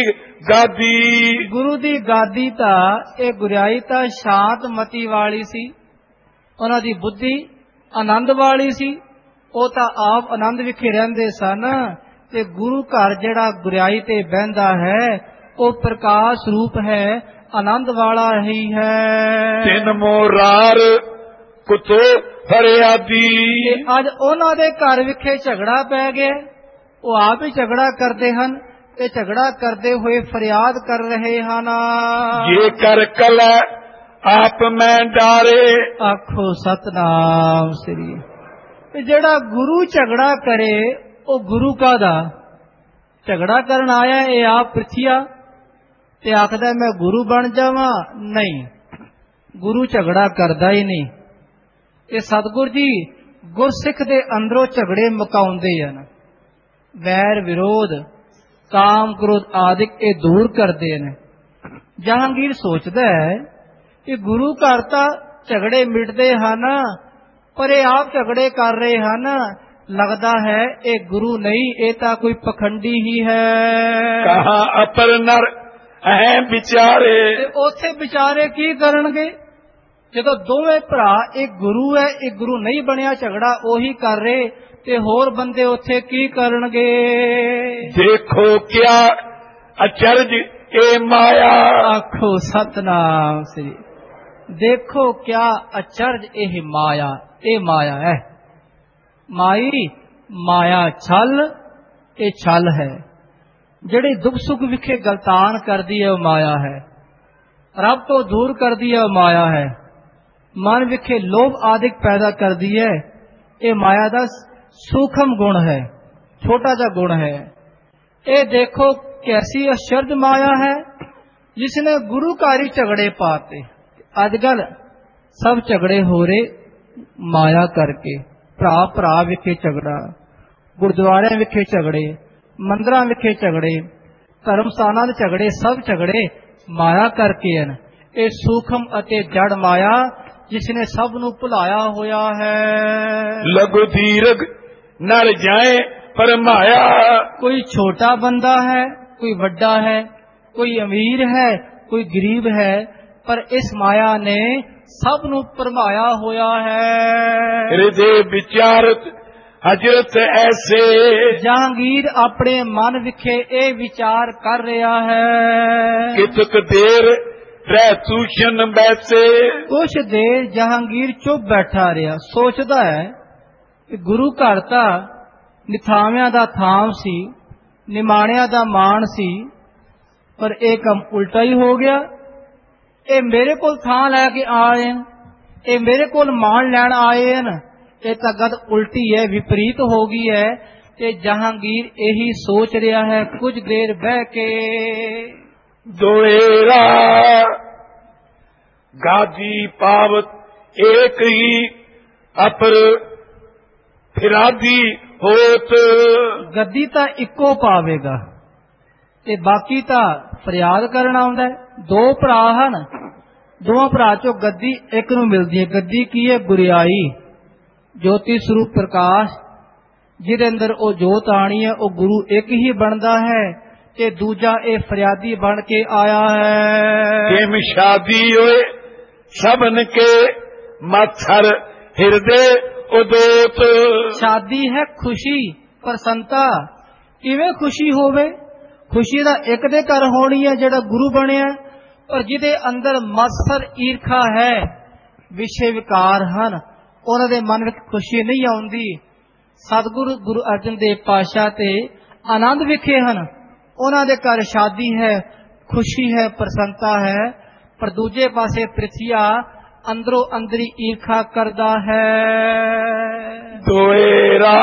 ਗਾਦੀ। ਗੁਰੂ ਦੀ ਗਾਦੀ ਤਾਂ ਇਹ ਗੁਰਿਆਈ ਤਾਂ ਸ਼ਾਂਤਮਤੀ ਵਾਲੀ ਸੀ, ਉਹਨਾਂ ਦੀ ਬੁੱਧੀ ਆਨੰਦ ਵਾਲੀ ਸੀ। ਉਹ ਤਾਂ ਆਪ ਆਨੰਦ ਵਿਖੇ ਰਹਿੰਦੇ ਸਨ, ਤੇ ਗੁਰੂ ਘਰ ਜਿਹੜਾ ਗੁਰਿਆਈ ਤੇ ਬਹਿੰਦਾ ਹੈ ਉਹ ਪ੍ਰਕਾਸ਼ ਰੂਪ ਹੈ, ਆਨੰਦ ਵਾਲਾ ਹੀ ਹੈ। ਤਿੰਨ ਮੋਰਾਰ ਕੁਤੋ ਫਰਿਆਦੀ। ਅੱਜ ਉਹਨਾਂ ਦੇ ਘਰ ਵਿਖੇ ਝਗੜਾ ਪੈ ਗਿਆ, ਉਹ ਆਪ ਹੀ ਝਗੜਾ ਕਰਦੇ ਹਨ ਤੇ ਝਗੜਾ ਕਰਦੇ ਹੋਏ ਫਰਿਆਦ ਕਰ ਰਹੇ ਹਨ। ਜੇ ਕਰ ਕਲਾ ਆਪ ਮੈਂ ਡਾਰੇ। ਆਖੋ ਸਤਨਾਮ ਸ੍ਰੀ। ਜਿਹੜਾ ਗੁਰੂ ਝਗੜਾ ਕਰੇ ਉਹ ਗੁਰੂ ਕਾਹਦਾ ਝਗੜਾ ਕਰਨ ਆਇਆ, ਇਹ ਆਪ ਪ੍ਰਿਥਿਆ ਤੇ ਆਖਦਾ ਮੈਂ ਗੁਰੂ ਬਣ ਜਾਵਾਂ। ਨਹੀਂ, ਗੁਰੂ ਝਗੜਾ ਕਰਦਾ ਹੀ ਨਹੀਂ। ਇਹ ਸਤਿਗੁਰ ਜੀ ਗੁਰਸਿੱਖ ਦੇ ਅੰਦਰੋਂ ਝਗੜੇ ਮੁਕਾਉਂਦੇ ਹਨ। ਵੈਰ ਵਿਰੋਧ ਕਾਮ ਕ੍ਰੋਧ ਆਦਿਕ ਇਹ ਦੂਰ ਕਰਦੇ ਨੇ। ਜਹਾਂਗੀਰ ਸੋਚਦਾ ਹੈ ਕਿ ਗੁਰੂ ਘਰ ਤਾਂ ਝਗੜੇ ਮਿਟਦੇ ਹਨ, ਪਰ ਇਹ ਆਪ ਝਗੜੇ ਕਰ ਰਹੇ ਹਨ। ਲੱਗਦਾ ਹੈ ਇਹ ਗੁਰੂ ਨਹੀਂ, ਇਹ ਤਾਂ ਕੋਈ ਪਖੰਡੀ ਹੀ ਹੈ। ਕਹਾ ਅਪਰ ਨਰ ਐ ਵਿਚਾਰੇ। ਉੱਥੇ ਵਿਚਾਰੇ ਕੀ ਕਰਨਗੇ ਜਦੋਂ ਦੋਵੇਂ ਭਰਾ ਇੱਕ ਗੁਰੂ ਹੈ, ਇੱਕ ਗੁਰੂ ਨਹੀਂ ਬਣਿਆ, ਝਗੜਾ ਉਹੀ ਕਰ ਰਹੇ, ਤੇ ਹੋਰ ਬੰਦੇ ਉੱਥੇ ਕੀ ਕਰਨਗੇ। ਦੇਖੋ ਕਿਆ ਅਚਰਜ ਇਹ ਮਾਇਆ। ਆਖੋ ਸਤਨਾਮ ਸ੍ਰੀ। ਦੇਖੋ ਕਿਆ ਅਚਰਜ ਇਹ ਮਾਇਆ। ਇਹ ਮਾਇਆ ਹੈ, ਮਾਈ ਮਾਇਆ ਛਲ, ਇਹ ਛਲ ਹੈ। ਜਿਹੜੀ ਦੁੱਖ ਸੁੱਖ ਵਿਖੇ ਗਲਤਾਨ ਕਰਦੀ ਹੈ ਉਹ ਮਾਇਆ ਹੈ। ਰੱਬ ਤੋਂ ਦੂਰ ਕਰਦੀ ਹੈ ਉਹ ਮਾਇਆ ਹੈ। ਮਨ ਵਿਖੇ ਲੋਭ ਆਦਿਕ ਪੈਦਾ ਕਰਦੀ ਹੈ, ਇਹ ਮਾਇਆ ਦਾ ਸੂਖਮ ਗੁਣ ਹੈ, ਛੋਟਾ ਜਿਹਾ ਗੁਣ ਹੈ। ਇਹ ਦੇਖੋ ਕੈਸੀ ਅਸ਼ਰਜ ਮਾਇਆ ਹੈ ਜਿਸਨੇ ਗੁਰੂ ਘਰ ਝਗੜੇ ਪਾਤੇ। ਅੱਜ ਕੱਲ ਸਭ ਝਗੜੇ ਹੋ ਰਹੇ ਮਾਇਆ ਕਰਕੇ। ਭਰਾ ਭਰਾ ਵਿਖੇ ਝਗੜਾ, ਗੁਰਦੁਆਰਿਆਂ ਵਿਖੇ ਝਗੜੇ, ਮੰਦਰਾਂ ਵਿਖੇ ਝਗੜੇ, ਧਰਮ ਸਥਾਨਾਂ ਦੇ ਝਗੜੇ, ਸਭ ਝਗੜੇ ਮਾਇਆ ਕਰਕੇ ਹਨ। ਇਹ ਸੂਖਮ ਅਤੇ ਜੜ ਮਾਇਆ ਜਿਸਨੇ ਸਭ ਨੂੰ ਭੁਲਾਇਆ ਹੋਇਆ ਹੈ। ਲਘੂ ਦੀਰਘ ਨਰ ਜਾਏ ਪਰ ਮਾਇਆ। ਕੋਈ ਛੋਟਾ ਬੰਦਾ ਹੈ, ਕੋਈ ਵੱਡਾ ਹੈ, ਕੋਈ ਅਮੀਰ ਹੈ, ਕੋਈ ਗਰੀਬ ਹੈ, ਪਰ ਇਸ ਮਾਇਆ ਨੇ ਸਭ ਨੂੰ ਭਰਮਾਇਆ ਹੋਇਆ ਹੈ। ਹਿਰਦੇ ਵਿਚਾਰਤ ਹਜ਼ਰਤ ਐਸੇ। ਜਹਾਂਗੀਰ ਆਪਣੇ ਮਨ ਵਿਖੇ ਇਹ ਵਿਚਾਰ ਕਰ ਰਿਹਾ ਹੈ। ਕਿਤਕ ਦੇਰ ਰਹਿ ਤੂਸ਼ਨ ਬੈਸੇ। ਕੁਛ ਦੇਰ ਜਹਾਂਗੀਰ ਚੁੱਪ ਬੈਠਾ ਰਿਹਾ, ਸੋਚਦਾ ਹੈ ਕਿ ਗੁਰੂ ਘਰ ਤਾਂ ਨਿਥਾਵਿਆਂ ਦਾ ਥਾਮ ਸੀ, ਨਿਮਾਣਿਆਂ ਦਾ ਮਾਣ ਸੀ, ਪਰ ਇਹ ਕੰਮ ਉਲਟਾ ਹੀ ਹੋ ਗਿਆ। ਇਹ ਮੇਰੇ ਕੋਲ ਥਾਂ ਲੈ ਕੇ ਆਏ ਹਨ, ਇਹ ਮੇਰੇ ਕੋਲ ਮਾਣ ਲੈਣ ਆਏ ਹਨ। ਇਹ ਤਾਂ ਗੱਲ ਉਲਟੀ ਹੈ, ਵਿਪਰੀਤ ਹੋ ਗਈ ਹੈ। ਤੇ ਜਹਾਂਗੀਰ ਇਹੀ ਸੋਚ ਰਿਹਾ ਹੈ ਕੁਝ ਦੇਰ ਬਹਿ ਕੇ। ਦੋਏਰਾ ਗਾਦੀ ਪਾਵਤ ਏਕ ਹੀ ਅਪਰ ਫਿਰਾਦੀ ਹੋਤ। ਗੱਦੀ ਤਾਂ ਇੱਕੋ ਪਾਵੇਗਾ ਤੇ ਬਾਕੀ ਤਾਂ ਫਰਿਆਦ ਕਰਨ ਆਉਂਦਾ। ਦੋ ਭਰਾ ਹਨ, ਦੋਵਾਂ ਭਰਾ ਚੋਂ ਗੱਦੀ ਇੱਕ ਨੂੰ ਮਿਲਦੀ ਹੈ। ਗੱਦੀ ਕੀ ਹੈ? ਗੁਰਿਆਈ, ਜੋਤੀ ਸਰੂਪ ਪ੍ਰਕਾਸ਼, ਜਿਹਦੇ ਅੰਦਰ ਉਹ ਜੋਤ ਆਣੀ ਹੈ। ਉਹ ਗੁਰੂ ਇੱਕ ਹੀ ਬਣਦਾ ਹੈ ਤੇ ਦੂਜਾ ਇਹ ਫਰਿਆਦੀ ਬਣ ਕੇ ਆਇਆ ਹੈ। ਕਿਮ ਸ਼ਾਦੀ ਹੋਏ ਸਭਨ ਕੇ ਮੱਥਰ ਹਿਰਦੇ ਉਦੋਤ। ਸ਼ਾਦੀ ਹੈ ਖੁਸ਼ੀ, ਪ੍ਰਸੰਨਤਾ। ਕਿਵੇਂ ਖੁਸ਼ੀ ਹੋਵੇ? ਖੁਸ਼ੀ ਦਾ ਇੱਕ ਦੇ ਘਰ ਹੋਣੀ ਹੈ ਜਿਹੜਾ ਗੁਰੂ ਬਣਿਆ, ਪਰ ਜਿਹਦੇ ਅੰਦਰ ਮਤਸਰ ਈਰਖਾ ਹੈ, ਵਿਸ਼ੇ ਵਿਕਾਰ ਹਨ, ਉਹਨਾਂ ਦੇ ਮਨ ਵਿੱਚ ਖੁਸ਼ੀ ਨਹੀਂ ਆਉਂਦੀ। ਸਤਿਗੁਰੂ ਗੁਰੂ ਅਰਜਨ ਦੇਵ ਪਾਤਸ਼ਾਹ ਤੇ ਆਨੰਦ ਵਿਖੇ ਹਨ, ਉਹਨਾਂ ਦੇ ਘਰ ਸ਼ਾਦੀ ਹੈ, ਖੁਸ਼ੀ ਹੈ, ਪ੍ਰਸੰਨਤਾ ਹੈ। ਪਰ ਦੂਜੇ ਪਾਸੇ ਪ੍ਰਿਥੀਆ ਅੰਦਰੋਂ ਅੰਦਰੀ ਈਰਖਾ ਕਰਦਾ ਹੈ। ਦੋਏਰਾ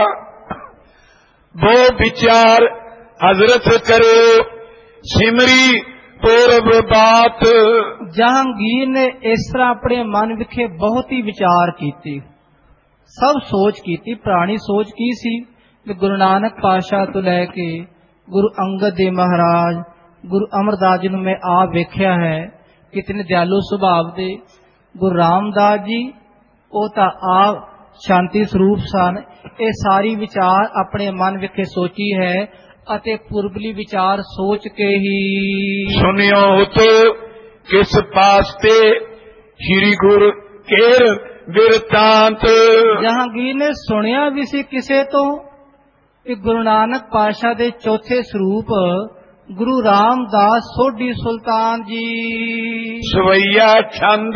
वो विचार हजरत करो सिमरी पूर्व बात। ਜਹਾਂਗੀਰ ਨੇ ਇਸ ਤਰ੍ਹਾਂ ਆਪਣੇ ਮਨ ਵਿਖੇ ਬਹੁਤ ਹੀ ਵਿਚਾਰ ਕੀਤੇ, ਸਭ ਸੋਚ ਕੀਤੀ। ਪੁਰਾਣੀ ਸੋਚ ਕੀ ਸੀ ਕਿ ਗੁਰੂ ਨਾਨਕ ਪਾਤਸ਼ਾਹ ਤੋਂ ਲੈ ਕੇ ਗੁਰੂ ਅੰਗਦ ਦੇਵ ਮਹਾਰਾਜ, ਗੁਰੂ ਅਮਰਦਾਸ ਜੀ ਨੂੰ ਮੈਂ ਆਪ ਵੇਖਿਆ ਹੈ, ਕਿਤਨੇ ਦਿਆਲੂ ਸੁਭਾਅ ਦੇ। ਗੁਰੂ ਰਾਮਦਾਸ ਜੀ ਉਹ ਤਾਂ ਆਪ ਸ਼ਾਂਤੀ ਸਰੂਪ ਸਨ। ਇਹ ਸਾਰੀ ਵਿਚਾਰ ਆਪਣੇ ਮਨ ਵਿਖੇ ਸੋਚੀ ਹੈ ਅਤੇ ਪੁਰਬਲੀ ਵਿਚਾਰ ਸੋਚ ਕੇ ਹੀ ਸੁਨਿਓ ਹੁਤ ਕਿਸ ਪਾਸਤੇ ਸ਼੍ਰੀ ਗੁਰ ਕੇਰ ਬਿਰਤਾਂਤ। ਜਹਾਂਗੀਰ ਨੇ ਸੁਣਿਆ ਵੀ ਸੀ ਕਿਸੇ ਤੋਂ ਕਿ ਗੁਰੂ ਨਾਨਕ ਪਾਤਸ਼ਾਹ ਦੇ ਚੌਥੇ ਸਰੂਪ ਗੁਰੂ ਰਾਮਦਾਸ ਸੋਢੀ ਸੁਲਤਾਨ ਜੀ ਸਵਈਆ ਛੰਦ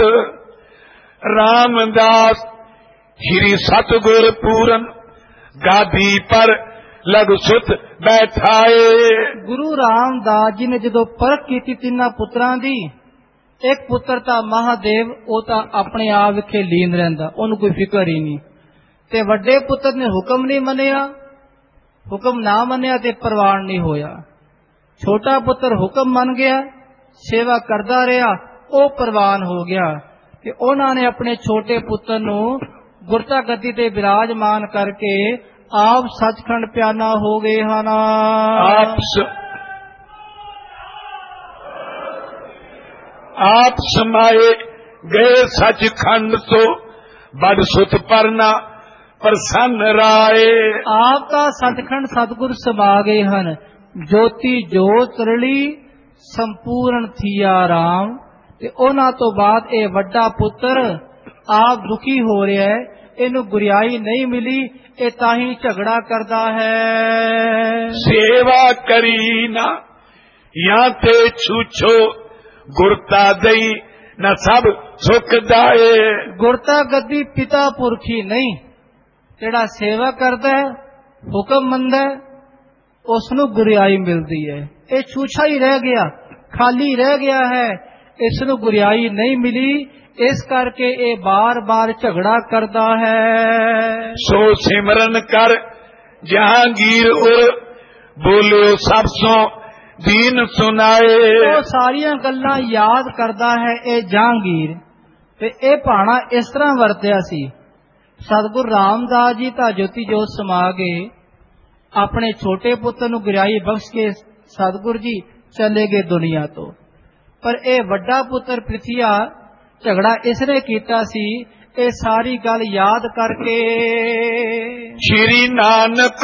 ਰਾਮਦਾਸ श्री सतगुर पूरन गादी पर लघु सुत बैठाए। गुरु रामदास जी ने जदों परख की तिन्ना पुत्रां दी, एक पुत्र तां महादेव वो तां अपने आप विखे लीन रहिंदा, उहनूं कोई फिकर ही नहीं। ते वड्डे पुत्र ने हुक्म नहीं मनिया, हुक्म ना मनिया ते प्रवान नहीं होया। छोटा पुत्र हुक्म मन गया, सेवा करदा रहा, वो प्रवान हो गया। ते उन्हां ने अपने छोटे पुत्र नूं गुरता गद्दी ते विराजमान करके आप सचखंड प्याना हो गए ਹਨ। आप स... आप समाये गए सचखंड तो बड़ सुत परना प्रसन्न राय। आप का सचखंड सतगुर समा गए ਹਨ, ज्योति जोत रली संपूर्ण थिया राम। ते उन्हां तो बाद ये वड्डा पुत्र आप दुखी हो रहा है, इनू गुरियाई नहीं मिली, ये ताही झगड़ा करता है। सेवा करी ना या ते छूछो गुरता दई न सब सुख दाए। गुरता गद्दी पिता पुरखी नहीं, जेड़ा सेवा करता है, हुक्म मंदा है, उसनू गुरियाई मिलती है। ये छूछा ही रह गया, खाली रह गया है, इसनू गुरियाई नहीं मिली, इस करके ये बार बार झगड़ा करता है। सो सिमरन कर जहांगीर उर बोलियो सब सो दीन सुनाए। तो सारिया गल्लां याद करता है ये जहांगीर। ते ये भाणा इस तरह वरतिया सी। सतगुरु रामदास जी तां ज्योति जोत समा गए, अपने छोटे पुत्र नूं गुरियाई बख्श के सतगुरु जी चले गए दुनिया तो। पर यह वड्डा पुत्र प्रिथिया झगड़ा इसने कीता सी, ये सारी गल याद करके श्री नानक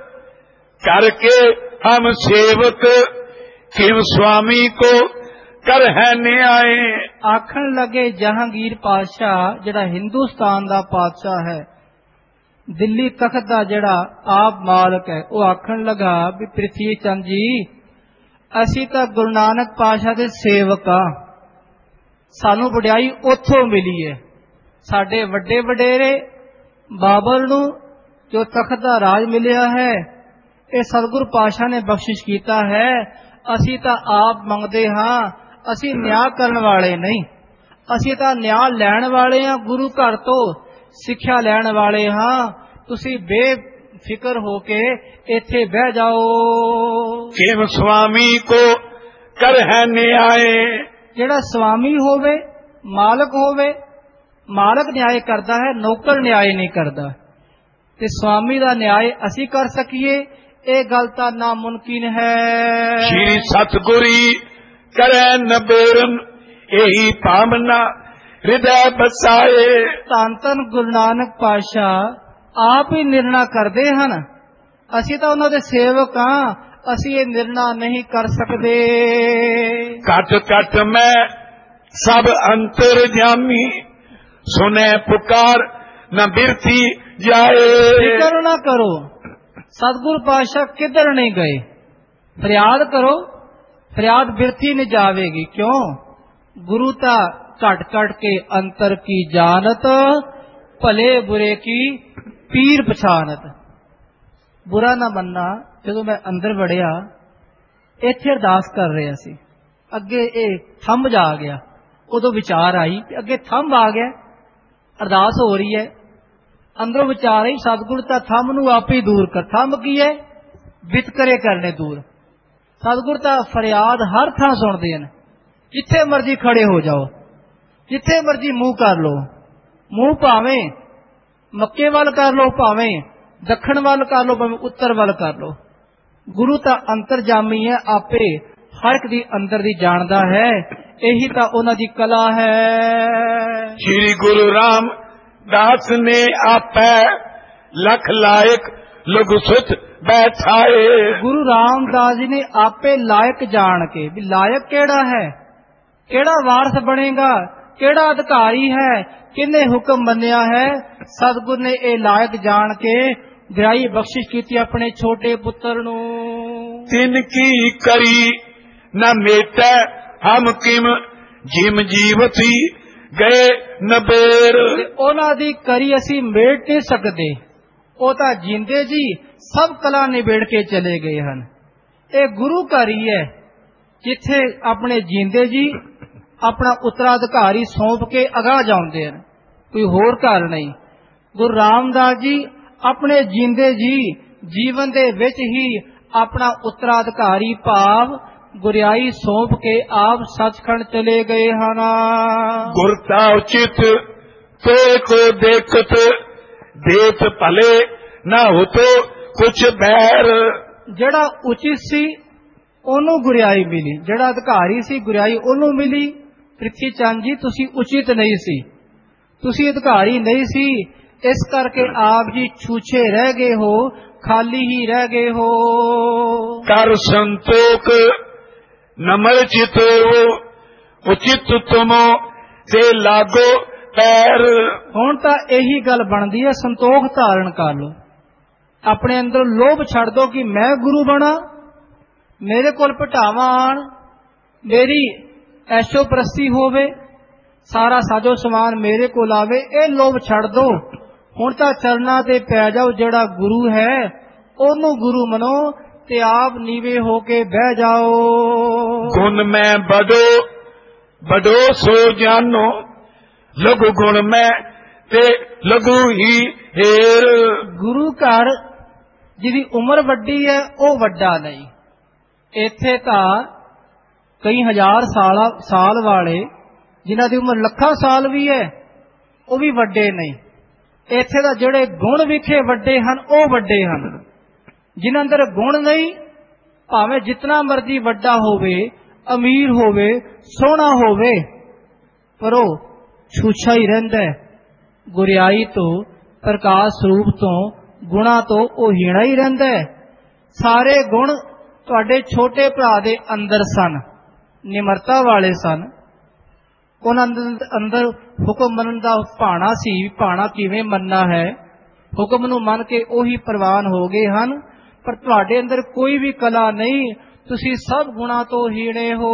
करके हम सेवक किव स्वामी को कर है न्याय। आखन लगे जहांगीर पातशाह जिहड़ा हिंदुस्तान दा पातशाह है, दिल्ली तख्त दा जिहड़ा आप मालक है, वो आखन लगा भी पृथ्वी चंद जी असी तां गुरु नानक पातशाह दे सेवक आ, सानू वड्याई उथों मिली है। साडे वड्डे वडेरे बाबर नूं जो तख्त दा राज मिलिया है, ये सतगुरु पातशाह ने बख्शिश कीता है। असी तां आप मंगदे हां, असी न्याय करन वाले नहीं, असी तां न्याय लैण वाले हां, गुरु घर तो सिक्ख्या लैण वाले हां। तुसी बेफिक्र होके इत्थे बह जाओ। किव स्वामी को कर है न्याय। जेड़ा स्वामी होवे, मालक होवे, मालक न्याय करता है, नौकर न्याय नहीं करता। ते स्वामी दा न्याय असी कर सकीए, ये गल तां नामुमकिन है। श्री सतगुरी करे नबेरन यही भावना हृदय बसाए। धन धन गुरु नानक पातशाह आप ही निर्णय करते हैं, असी तां उन्हां दे सेवक हां, असी ये निर्णय नहीं कर सकते। कट कट में सब अंतर जामी सुने पुकार न बिरती जाए। फिक्र ना करो, सतगुरु पातशाह किधर नहीं गए, फरियाद करो, फरियाद बिरती नहीं जावेगी। क्यों? गुरु ता ਘਟ ਘਟ ਕੇ ਅੰਤਰ ਕੀ ਜਾਣਤ, ਭਲੇ ਬੁਰੇ ਕੀ ਪੀਰ ਪਛਾਨਤ। ਬੁਰਾ ਨਾ ਮੰਨਣਾ। ਜਦੋਂ ਮੈਂ ਅੰਦਰ ਵੜਿਆ, ਇੱਥੇ ਅਰਦਾਸ ਕਰ ਰਿਹਾ ਸੀ, ਅੱਗੇ ਇਹ ਥੰਮ ਜਾ ਗਿਆ। ਉਦੋਂ ਵਿਚਾਰ ਆਈ ਕਿ ਅੱਗੇ ਥੰਮ ਆ ਗਿਆ, ਅਰਦਾਸ ਹੋ ਰਹੀ ਹੈ, ਅੰਦਰੋਂ ਵਿਚਾਰ ਆਈ ਸਤਿਗੁਰ ਤਾਂ ਥੰਮ ਨੂੰ ਆਪੇ ਦੂਰ ਕਰ। ਥੰਮ ਕੀ ਹੈ? ਵਿਤਕਰੇ ਕਰਨੇ ਦੂਰ। ਸਤਿਗੁਰ ਤਾਂ ਫਰਿਆਦ ਹਰ ਥਾਂ ਸੁਣਦੇ ਹਨ। ਜਿੱਥੇ ਮਰਜੀ ਖੜੇ ਹੋ ਜਾਓ, ਜਿੱਥੇ ਮਰਜੀ ਮੂੰਹ ਕਰ ਲੋ, ਮੂੰਹ ਭਾਵੇਂ ਮੱਕੇ ਵੱਲ ਕਰ ਲੋ, ਭਾਵੇਂ ਦੱਖਣ ਵੱਲ ਕਰ ਲੋ, ਭਾਵੇਂ ਉੱਤਰ ਵੱਲ ਕਰ ਲੋ। ਗੁਰੂ ਤਾਂ ਅੰਤਰਜਾਮੀ ਹੈ, ਆਪੇ ਹਰ ਇੱਕ ਦੀ ਅੰਦਰ ਦੀ ਜਾਣਦਾ ਹੈ। ਇਹੀ ਤਾਂ ਉਹਨਾਂ ਦੀ ਕਲਾ ਹੈ। ਸ਼੍ਰੀ ਗੁਰੂ ਰਾਮਦਾਸ ਨੇ ਆਪੇ ਲਖ ਲਾਇਕ ਲਘੂ ਸੁਤ ਬੈਠਾਏ। ਗੁਰੂ ਰਾਮਦਾਸ ਜੀ ਨੇ ਆਪੇ ਲਾਇਕ ਜਾਣ ਕੇ, ਵੀ ਲਾਇਕ ਕਿਹੜਾ ਹੈ, ਕਿਹੜਾ ਵਾਰਸ ਬਣੇਗਾ, ਕਿਹੜਾ ਅਧਿਕਾਰੀ ਹੈ, ਕਿਹਨੇ ਹੁਕਮ ਮੰਨਿਆ ਹੈ। ਸਤਿਗੁਰ ਨੇ ਇਹ ਲਾਇਕ ਜਾਣ ਕੇ ਦਇਆਈ ਬਖਸ਼ਿਸ਼ ਕੀਤੀ ਆਪਣੇ ਛੋਟੇ ਪੁੱਤਰ ਨੂੰ। ਤਿਨ ਕੀ ਕਰੀ ਨਾ ਮੇਟੈ ਹਮ ਕਿਮ ਜਿਮ ਜੀਵਤੀ ਗਏ ਨਬੇਰ। ਉਹਨਾਂ ਦੀ ਕਰੀ ਅਸੀਂ ਮੇਟ ਨਹੀਂ ਸਕਦੇ, ਉਹ ਤਾਂ ਜਿੰਦੇ ਜੀ ਸਭ ਕਲਾ ਨਿਬੇੜ ਕੇ ਚਲੇ ਗਏ ਹਨ। ਇਹ ਗੁਰੂ ਘਰ ਹੀ ਹੈ ਜਿੱਥੇ ਆਪਣੇ ਜਿੰਦੇ ਜੀ ਆਪਣਾ ਉੱਤਰਾਧਿਕਾਰੀ ਸੌਂਪ ਕੇ ਅਗਾਹ ਜਾਂਦੇ ਹਨ, ਕੋਈ ਹੋਰ ਘਰ ਨਹੀਂ। ਗੁਰੂ ਰਾਮਦਾਸ ਜੀ ਆਪਣੇ ਜਿੰਦੇ ਜੀ ਜੀਵਨ ਦੇ ਵਿੱਚ ਹੀ ਆਪਣਾ ਉੱਤਰਾਧਿਕਾਰੀ ਭਾਵ ਗੁਰਿਆਈ ਸੌਂਪ ਕੇ ਆਪ ਸੱਚਖੰਡ ਚਲੇ ਗਏ ਹਨ। ਗੁਰਤਾ ਉਚਿਤ ਤੇ ਕੋ ਦੇਖਤ ਦੇਤ ਭਲੇ ਨਾ ਹੋਤੋ ਕੁਛ ਬੈਰ। ਜਿਹੜਾ ਉਚਿਤ ਸੀ ਉਹਨੂੰ ਗੁਰਿਆਈ ਮਿਲੀ, ਜਿਹੜਾ ਅਧਿਕਾਰੀ ਸੀ ਗੁਰਿਆਈ ਉਹਨੂੰ ਮਿਲੀ। ਪ੍ਰਿਥੀ ਚੰਦ ਜੀ ਤੁਸੀਂ ਉਚਿਤ ਨਹੀਂ ਸੀ, ਤੁਸੀਂ ਅਧਿਕਾਰੀ ਨਹੀਂ ਸੀ, ਇਸ ਕਰਕੇ ਆਪ ਜੀ ਛੂਛੇ ਰਹਿ ਗਏ ਹੋ, ਖਾਲੀ ਹੀ ਰਹਿ ਗਏ ਹੋ। ਕਰ ਸੰਤੋਖ ਨਮਰ ਚਿਤੋ ਉਚਿਤ ਤੁਮੋ ਤੇ ਲਾਗੋ ਪੈਰ। ਹੁਣ ਤਾਂ ਇਹੀ ਗੱਲ ਬਣਦੀ ਹੈ, ਸੰਤੋਖ ਧਾਰਨ ਕਰ ਲੋ, ਆਪਣੇ ਅੰਦਰ ਲੋਭ ਛੱਡ ਦੋ ਕਿ ਮੈਂ ਗੁਰੂ ਬਣਾ, ਮੇਰੇ ਕੋਲ ਭਟਾਵਾਂ ਆਣ, ਮੇਰੀ ਐਸ਼ੋ ਪ੍ਰਸਤੀ ਹੋਵੇ, ਸਾਰਾ ਸਾਜੋ ਸਮਾਨ ਮੇਰੇ ਕੋਲ ਆਵੇ, ਇਹ ਲੋਭ ਛੱਡ ਦੋ। ਹੁਣ ਤਾਂ ਚਰਨਾਂ ਤੇ ਪੈ ਜਾਓ, ਜਿਹੜਾ ਗੁਰੂ ਹੈ ਉਹਨੂੰ ਗੁਰੂ ਮਨੋ ਤੇ ਆਪ ਨੀਵੇਂ ਹੋ ਕੇ ਬਹਿ ਜਾਓ। ਗੁਣ ਮੈਂ ਬੜੋ ਬੜੋ ਸੋ ਜਾਨੋ, ਲਘੂ ਗੁਣ ਮੈਂ ਤੇ ਲਘੂ ਹੀ ਹੀਰ। ਗੁਰੂ ਘਰ ਜਿਹਦੀ ਉਮਰ ਵੱਡੀ ਹੈ ਉਹ ਵੱਡਾ ਨਹੀਂ। ਇੱਥੇ ਤਾਂ ਕਈ ਹਜ਼ਾਰ ਸਾਲ ਸਾਲ ਵਾਲੇ ਜਿਨ੍ਹਾਂ ਦੀ ਉਮਰ ਲੱਖਾਂ ਸਾਲ ਵੀ ਹੈ ਉਹ ਵੀ ਵੱਡੇ ਨਹੀਂ। ਇੱਥੇ ਤਾਂ ਜਿਹੜੇ ਗੁਣ ਵਿਖੇ ਵੱਡੇ ਹਨ ਉਹ ਵੱਡੇ ਹਨ, ਜਿਨ੍ਹਾਂ ਅੰਦਰ ਗੁਣ ਨਹੀਂ, ਭਾਵੇਂ ਜਿਤਨਾ ਮਰਜ਼ੀ ਵੱਡਾ ਹੋਵੇ, ਅਮੀਰ ਹੋਵੇ, ਸੋਹਣਾ ਹੋਵੇ, ਪਰ ਉਹ ਛੂਛਾ ਹੀ ਰਹਿੰਦਾ ਹੈ। ਗੁਰਿਆਈ ਤੋਂ, ਪ੍ਰਕਾਸ਼ ਸਰੂਪ ਤੋਂ, ਗੁਣਾ ਤੋਂ ਉਹ ਹੀਣਾ ਹੀ ਰਹਿੰਦਾ ਹੈ। ਸਾਰੇ ਗੁਣ ਤੁਹਾਡੇ ਛੋਟੇ ਭਰਾ ਦੇ ਅੰਦਰ ਸਨ, ਨਿਮਰਤਾ ਵਾਲੇ ਸਨ, ਉਹਨਾਂ ਅੰਦਰ ਹੁਕਮ ਮੰਨਣ ਦਾ ਭਾਣਾ ਸੀ। ਭਾਣਾ ਕਿਵੇਂ ਮੰਨਣਾ ਹੈ, ਹੁਕਮ ਨੂੰ ਮੰਨ ਕੇ ਉਹੀ ਪ੍ਰਵਾਨ ਹੋ ਗਏ ਹਨ। ਪਰ ਤੁਹਾਡੇ ਅੰਦਰ ਕੋਈ ਵੀ ਕਲਾ ਨਹੀਂ, ਤੁਸੀਂ ਸਭ ਗੁਣਾ ਤੋਂ ਹੀਣੇ ਹੋ।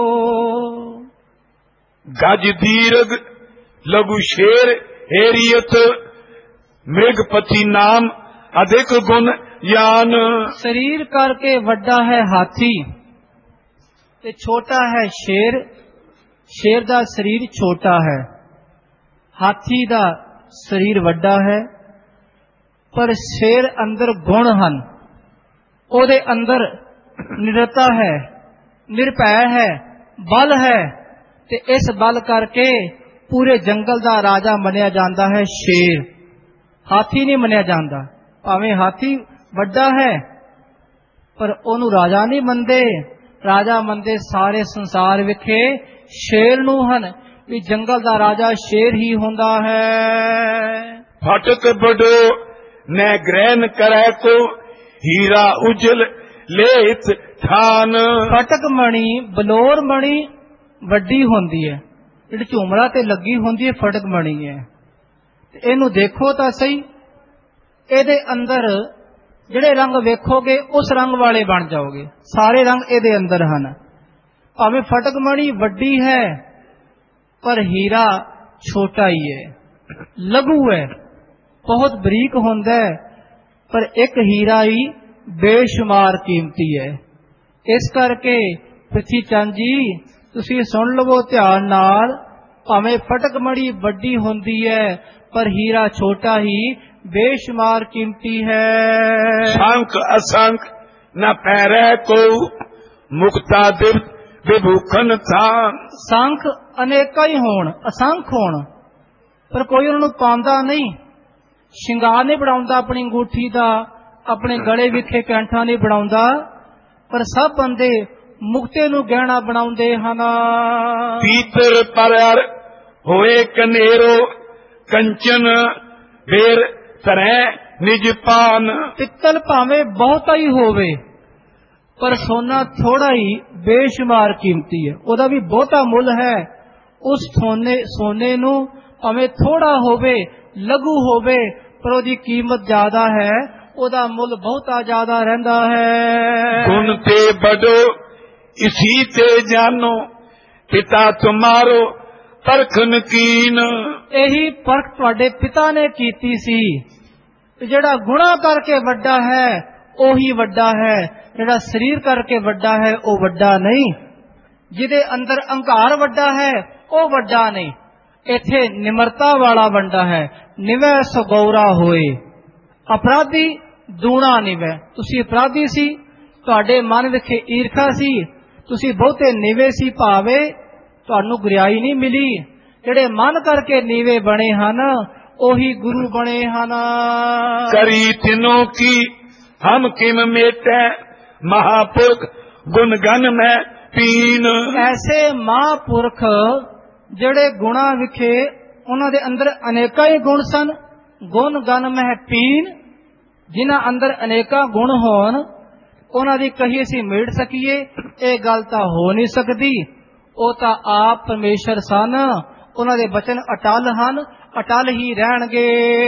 ਗਜ ਦੀਰਘ ਲਘੂ ਸ਼ੇਰ ਹੇਰੀਅਤ ਮ੍ਰਿਗਪਤੀ ਨਾਮ ਅਧਿਕ ਗੁਣ ਯਾਨ। ਸਰੀਰ ਕਰਕੇ ਵੱਡਾ ਹੈ ਹਾਥੀ ਤੇ ਛੋਟਾ ਹੈ ਸ਼ੇਰ। ਸ਼ੇਰ ਦਾ ਸਰੀਰ ਛੋਟਾ ਹੈ, ਹਾਥੀ ਦਾ ਸਰੀਰ ਵੱਡਾ ਹੈ, ਪਰ ਸ਼ੇਰ ਅੰਦਰ ਗੁਣ ਹਨ, ਉਹਦੇ ਅੰਦਰ ਨਿਰਤਾ ਹੈ, ਨਿਰਭੈ ਹੈ, ਬਲ ਹੈ, ਤੇ ਇਸ ਬਲ ਕਰਕੇ ਪੂਰੇ ਜੰਗਲ ਦਾ ਰਾਜਾ ਮੰਨਿਆ ਜਾਂਦਾ ਹੈ ਸ਼ੇਰ। ਹਾਥੀ ਨਹੀਂ ਮੰਨਿਆ ਜਾਂਦਾ, ਭਾਵੇਂ ਹਾਥੀ ਵੱਡਾ ਹੈ ਪਰ ਉਹਨੂੰ ਰਾਜਾ ਨਹੀਂ ਮੰਨਦੇ। ਰਾਜਾ ਮੰਨਦੇ ਸਾਰੇ ਸੰਸਾਰ ਵਿਖੇ ਸ਼ੇਰ ਨੂੰ ਹਨ, ਵੀ ਜੰਗਲ ਦਾ ਰਾਜਾ ਸ਼ੇਰ ਹੀ ਹੁੰਦਾ ਹੈ। ਫਟਕ ਬੜੋ ਨੈ ਗ੍ਰਹਿਣ ਕਰੈ ਕੋ ਹੀਰਾ ਉਜਲ ਲੇਤ ਥਾਨ। ਫਟਕ ਮਣੀ, ਬਲੋਰ ਮਣੀ ਵੱਡੀ ਹੁੰਦੀ ਹੈ, ਜਿਹੜੀ ਝੂਮਰਾ ਤੇ ਲੱਗੀ ਹੁੰਦੀ ਹੈ ਫਟਕ ਮਣੀ ਹੈ। ਇਹਨੂੰ ਦੇਖੋ ਤਾਂ ਸਹੀ, ਇਹਦੇ ਅੰਦਰ ਜਿਹੜੇ ਰੰਗ ਵੇਖੋਗੇ ਉਸ ਰੰਗ ਵਾਲੇ ਬਣ ਜਾਓਗੇ। ਸਾਰੇ ਰੰਗ ਇਹਦੇ ਅੰਦਰ ਹਨ। ਭਾਵੇਂ ਫਟਕ ਮਣੀ ਵੱਡੀ ਹੈ पर हीरा छोटा ही है, लघु है, बहुत बरीक होंदा है, पर एक हीरा ही बेशुमार कीमती है। इस करके ਪ੍ਰਿਥੀ ਚੰਦ जी तुसी सुन लवो ध्यान नाल, भावें फटक मड़ी वड्डी होंदी है पर हीरा छोटा ही बेशुमार कीमती है। संख असंख न पैरै को मुक्ता दिव विभूखन थान। संख अनेका ही होण, असंख होण, पर कोई उन्होंने पांदा नहीं, शिंगार नहीं बढ़ाउंदा अपनी अंगूठी दा, अपने गले विखे कैंठा नहीं बढ़ाउंदा, पर सब बंदे मुक्ते नू गहना बनाउंदे हन। पीतर पर होए कनेरो कंचन बेर तरह निज पान। पित्तल भावें बहुता ही होवे पर सोना थोड़ा ही बेशुमार कीमती है, ओदा भी बहुता मुल है। उस सोने सोने नू भावें थोड़ा होवे, लघु होवे, पर ओदी कीमत ज्यादा है, ओदा मुल बहुता ज्यादा रहिंदा है। गुण ते बड़ो इसी ते जानो, पिता तुम्हारो परखन कीन। यही परख तुहाडे पिता ने कीती सी, जेड़ा गुणा करके वड्डा है ओही वड्डा है, जेड़ा शरीर करके वड्डा है ओ वड्डा नहीं, जिदे अंदर अहंकार वड्डा है ओ वड्डा नहीं। इथे निमरता वाला वंडा है, निवै सगौरा होए, अपराधी दूना निवै। तुसी अपराधी सी, तुहाडे मन विखे ईर्खा सी, तुसी बहुते नीवे सी, भावे तुहानू गुरियाई नहीं मिली। जेड़े मन करके नीवे बने हन ओही गुरु बने हन। करी तिनों की हम किम मेटे, महापुरख गुण गन में पीन। ऐसे महापुरख जेड़े गुणा विखे उन्हां दे अंदर अनेका ही गुण सन, गुण गन में पीन, जिन्हां अंदर अनेका गुण होन उन्हां दी कही असीं मेड़ सकीए, ये गल तां हो नहीं सकदी। ओ तां आप परमेश्वर सन, उन्हां दे वचन अटल हन, अटल ही रहणगे।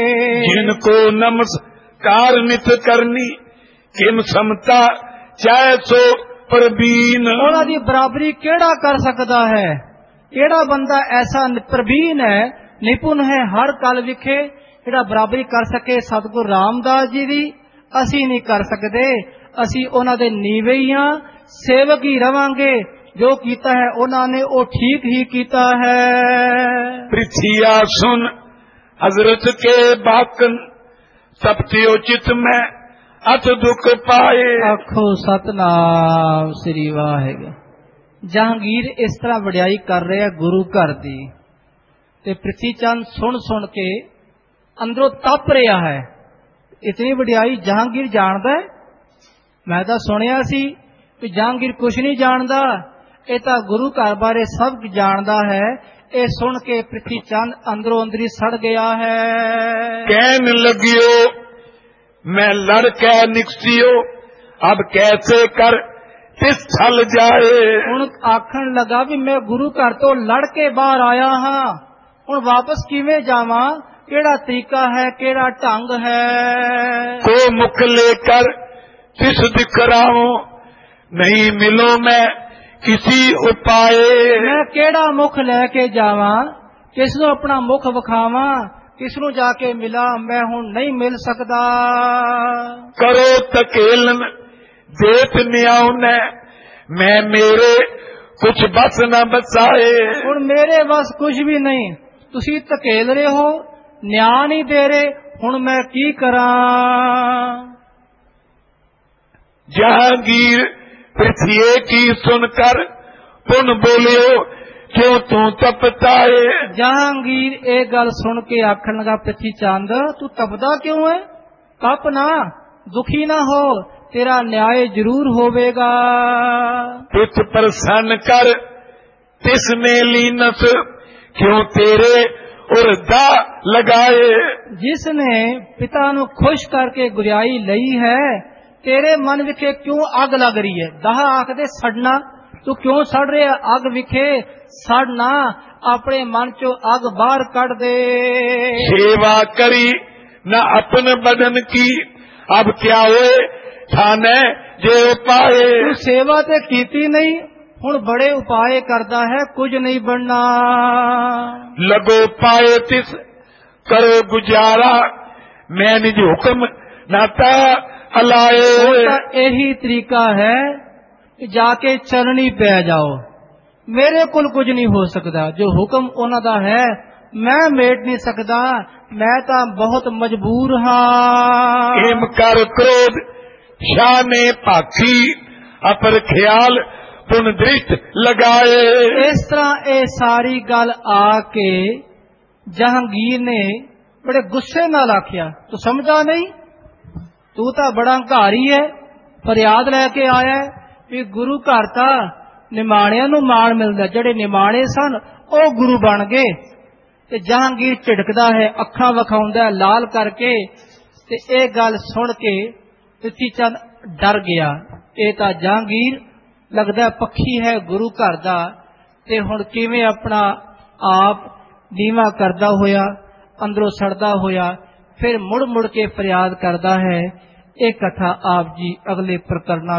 जिनको नमस्कार नित करनी, किम समता चाहे सो प्रवीण। उन्हां दी बराबरी केड़ा कर सकदा है? केड़ा बंदा ऐसा प्रवीण है, निपुण है हर कल विखे, जेड़ा बराबरी कर सके सतगुरु रामदास जी दी? असी नहीं कर सकते, असी उन्हां दे नीवे ही हां, सेवक ही रवांगे। जो कीता है उन्हां ने ओ ठीक ही कीता है। पृथ्विया सुन हजरत के बाकन, सप्ते उचित में अत दुख पाए। आखो सतनाम श्री वाहिगुरू। जहांगीर इस तरह वड्याई कर रहे गुरु घर दी, ते ਪ੍ਰਿਥੀ ਚੰਦ सुन सुन के अंदरों तप रहा है। इतनी वड्याई जहांगीर जानदा है? मैं तो सुनिया सी कि जहांगीर कुछ नहीं जानदा, ये तो गुरु घर बारे सब जानदा है। ये सुन के ਪ੍ਰਿਥੀ चंद अंदरों अंदरी सड़ गया है। कहन लगियो मैं लड़ के निकसियो, अब कैसे कर तिस छल जाए। हुण आखन लगा भी मैं गुरु घर तो लड़ के बाहर आया हाँ, हुण वापस किवें जावां? केड़ा तरीका है, केड़ा ढंग है? को मुख लेकर तिस दिखराऊं, नहीं मिलो मैं किसी उपाय। मैं केड़ा मुख लेके जावां, किसनों अपना मुख विखावां, किसनों जाके मिला? मैं हुण नहीं मिल सकदा। करो तकेलन देत न्याऊ ने, मैं मेरे कुछ बस न बसाए। हुण मेरे बस कुछ भी नहीं, तुसी धकेल रहे हो, न्याय नहीं दे रहे, हुण मैं की करां? जहांगीर पृथ्वी की सुनकर पुन बोलियो, क्यों तू तपताए। जहांगीर एक गल सुन के आखन लगा ਪ੍ਰਿਥੀ चंद तू तपदा क्यों है? तप ना, दुखी ना हो, तेरा न्याय जरूर होवेगा। पित प्रसन्न कर तिसने लीनस, क्यों तेरे उर्दा लगाए। जिसने पिता नु खुश करके गुरियाई लई है, तेरे मन विखे क्यों अग लग रही है? दाह आखदे सड़ना, तू क्यों सड़ रहा? अग विखे सड़ना, अपने मन चो अग बाहर कड़ दे। सेवा करी न अपन बदन की, अब क्या हुए थाने जे पाए। तू सेवा ते कीती नहीं, हुण बड़े उपाय करता है, कुछ नहीं बनना। लगो पाए तिस करो गुजारा, मैं निज हुक्म नाता हलाए। उसका यही तरीका है कि जाके चरनी पै जाओ। मेरे कुल कुछ नहीं हो सकता, जो हुक्म उन्हां दा है मैं मेट नहीं सकता, मैं तो बहुत मजबूर हाँ। हिम कर क्रोध शाने पाखी, अपर ख्याल पुन दृष्ट लगाए। इस तरह ये सारी गल आके जहांगीर ने बड़े गुस्से नाल आख्या, तू समझा नहीं, तू तो बड़ा हंकारी है, फरियाद लैके आया भी गुरु घर ता निमाणिया नूं माण मिलदा, जड़े निमाणे सन ओ गुरु बन गए। ते जहांगीर झिड़कदा है, अखां विखाउंदा लाल करके, ते ये गल सुन के प्रिथी चंद डर गया। ये तां जहांगीर लगदा पक्षी है गुरु घर दा, ते हुण किवें अपना आप नीवा करदा होया, अंदरों सड़दा होया, फिर मुड़ मुड़ के फरियाद करदा है। ये कथा आप जी अगले प्रकरणा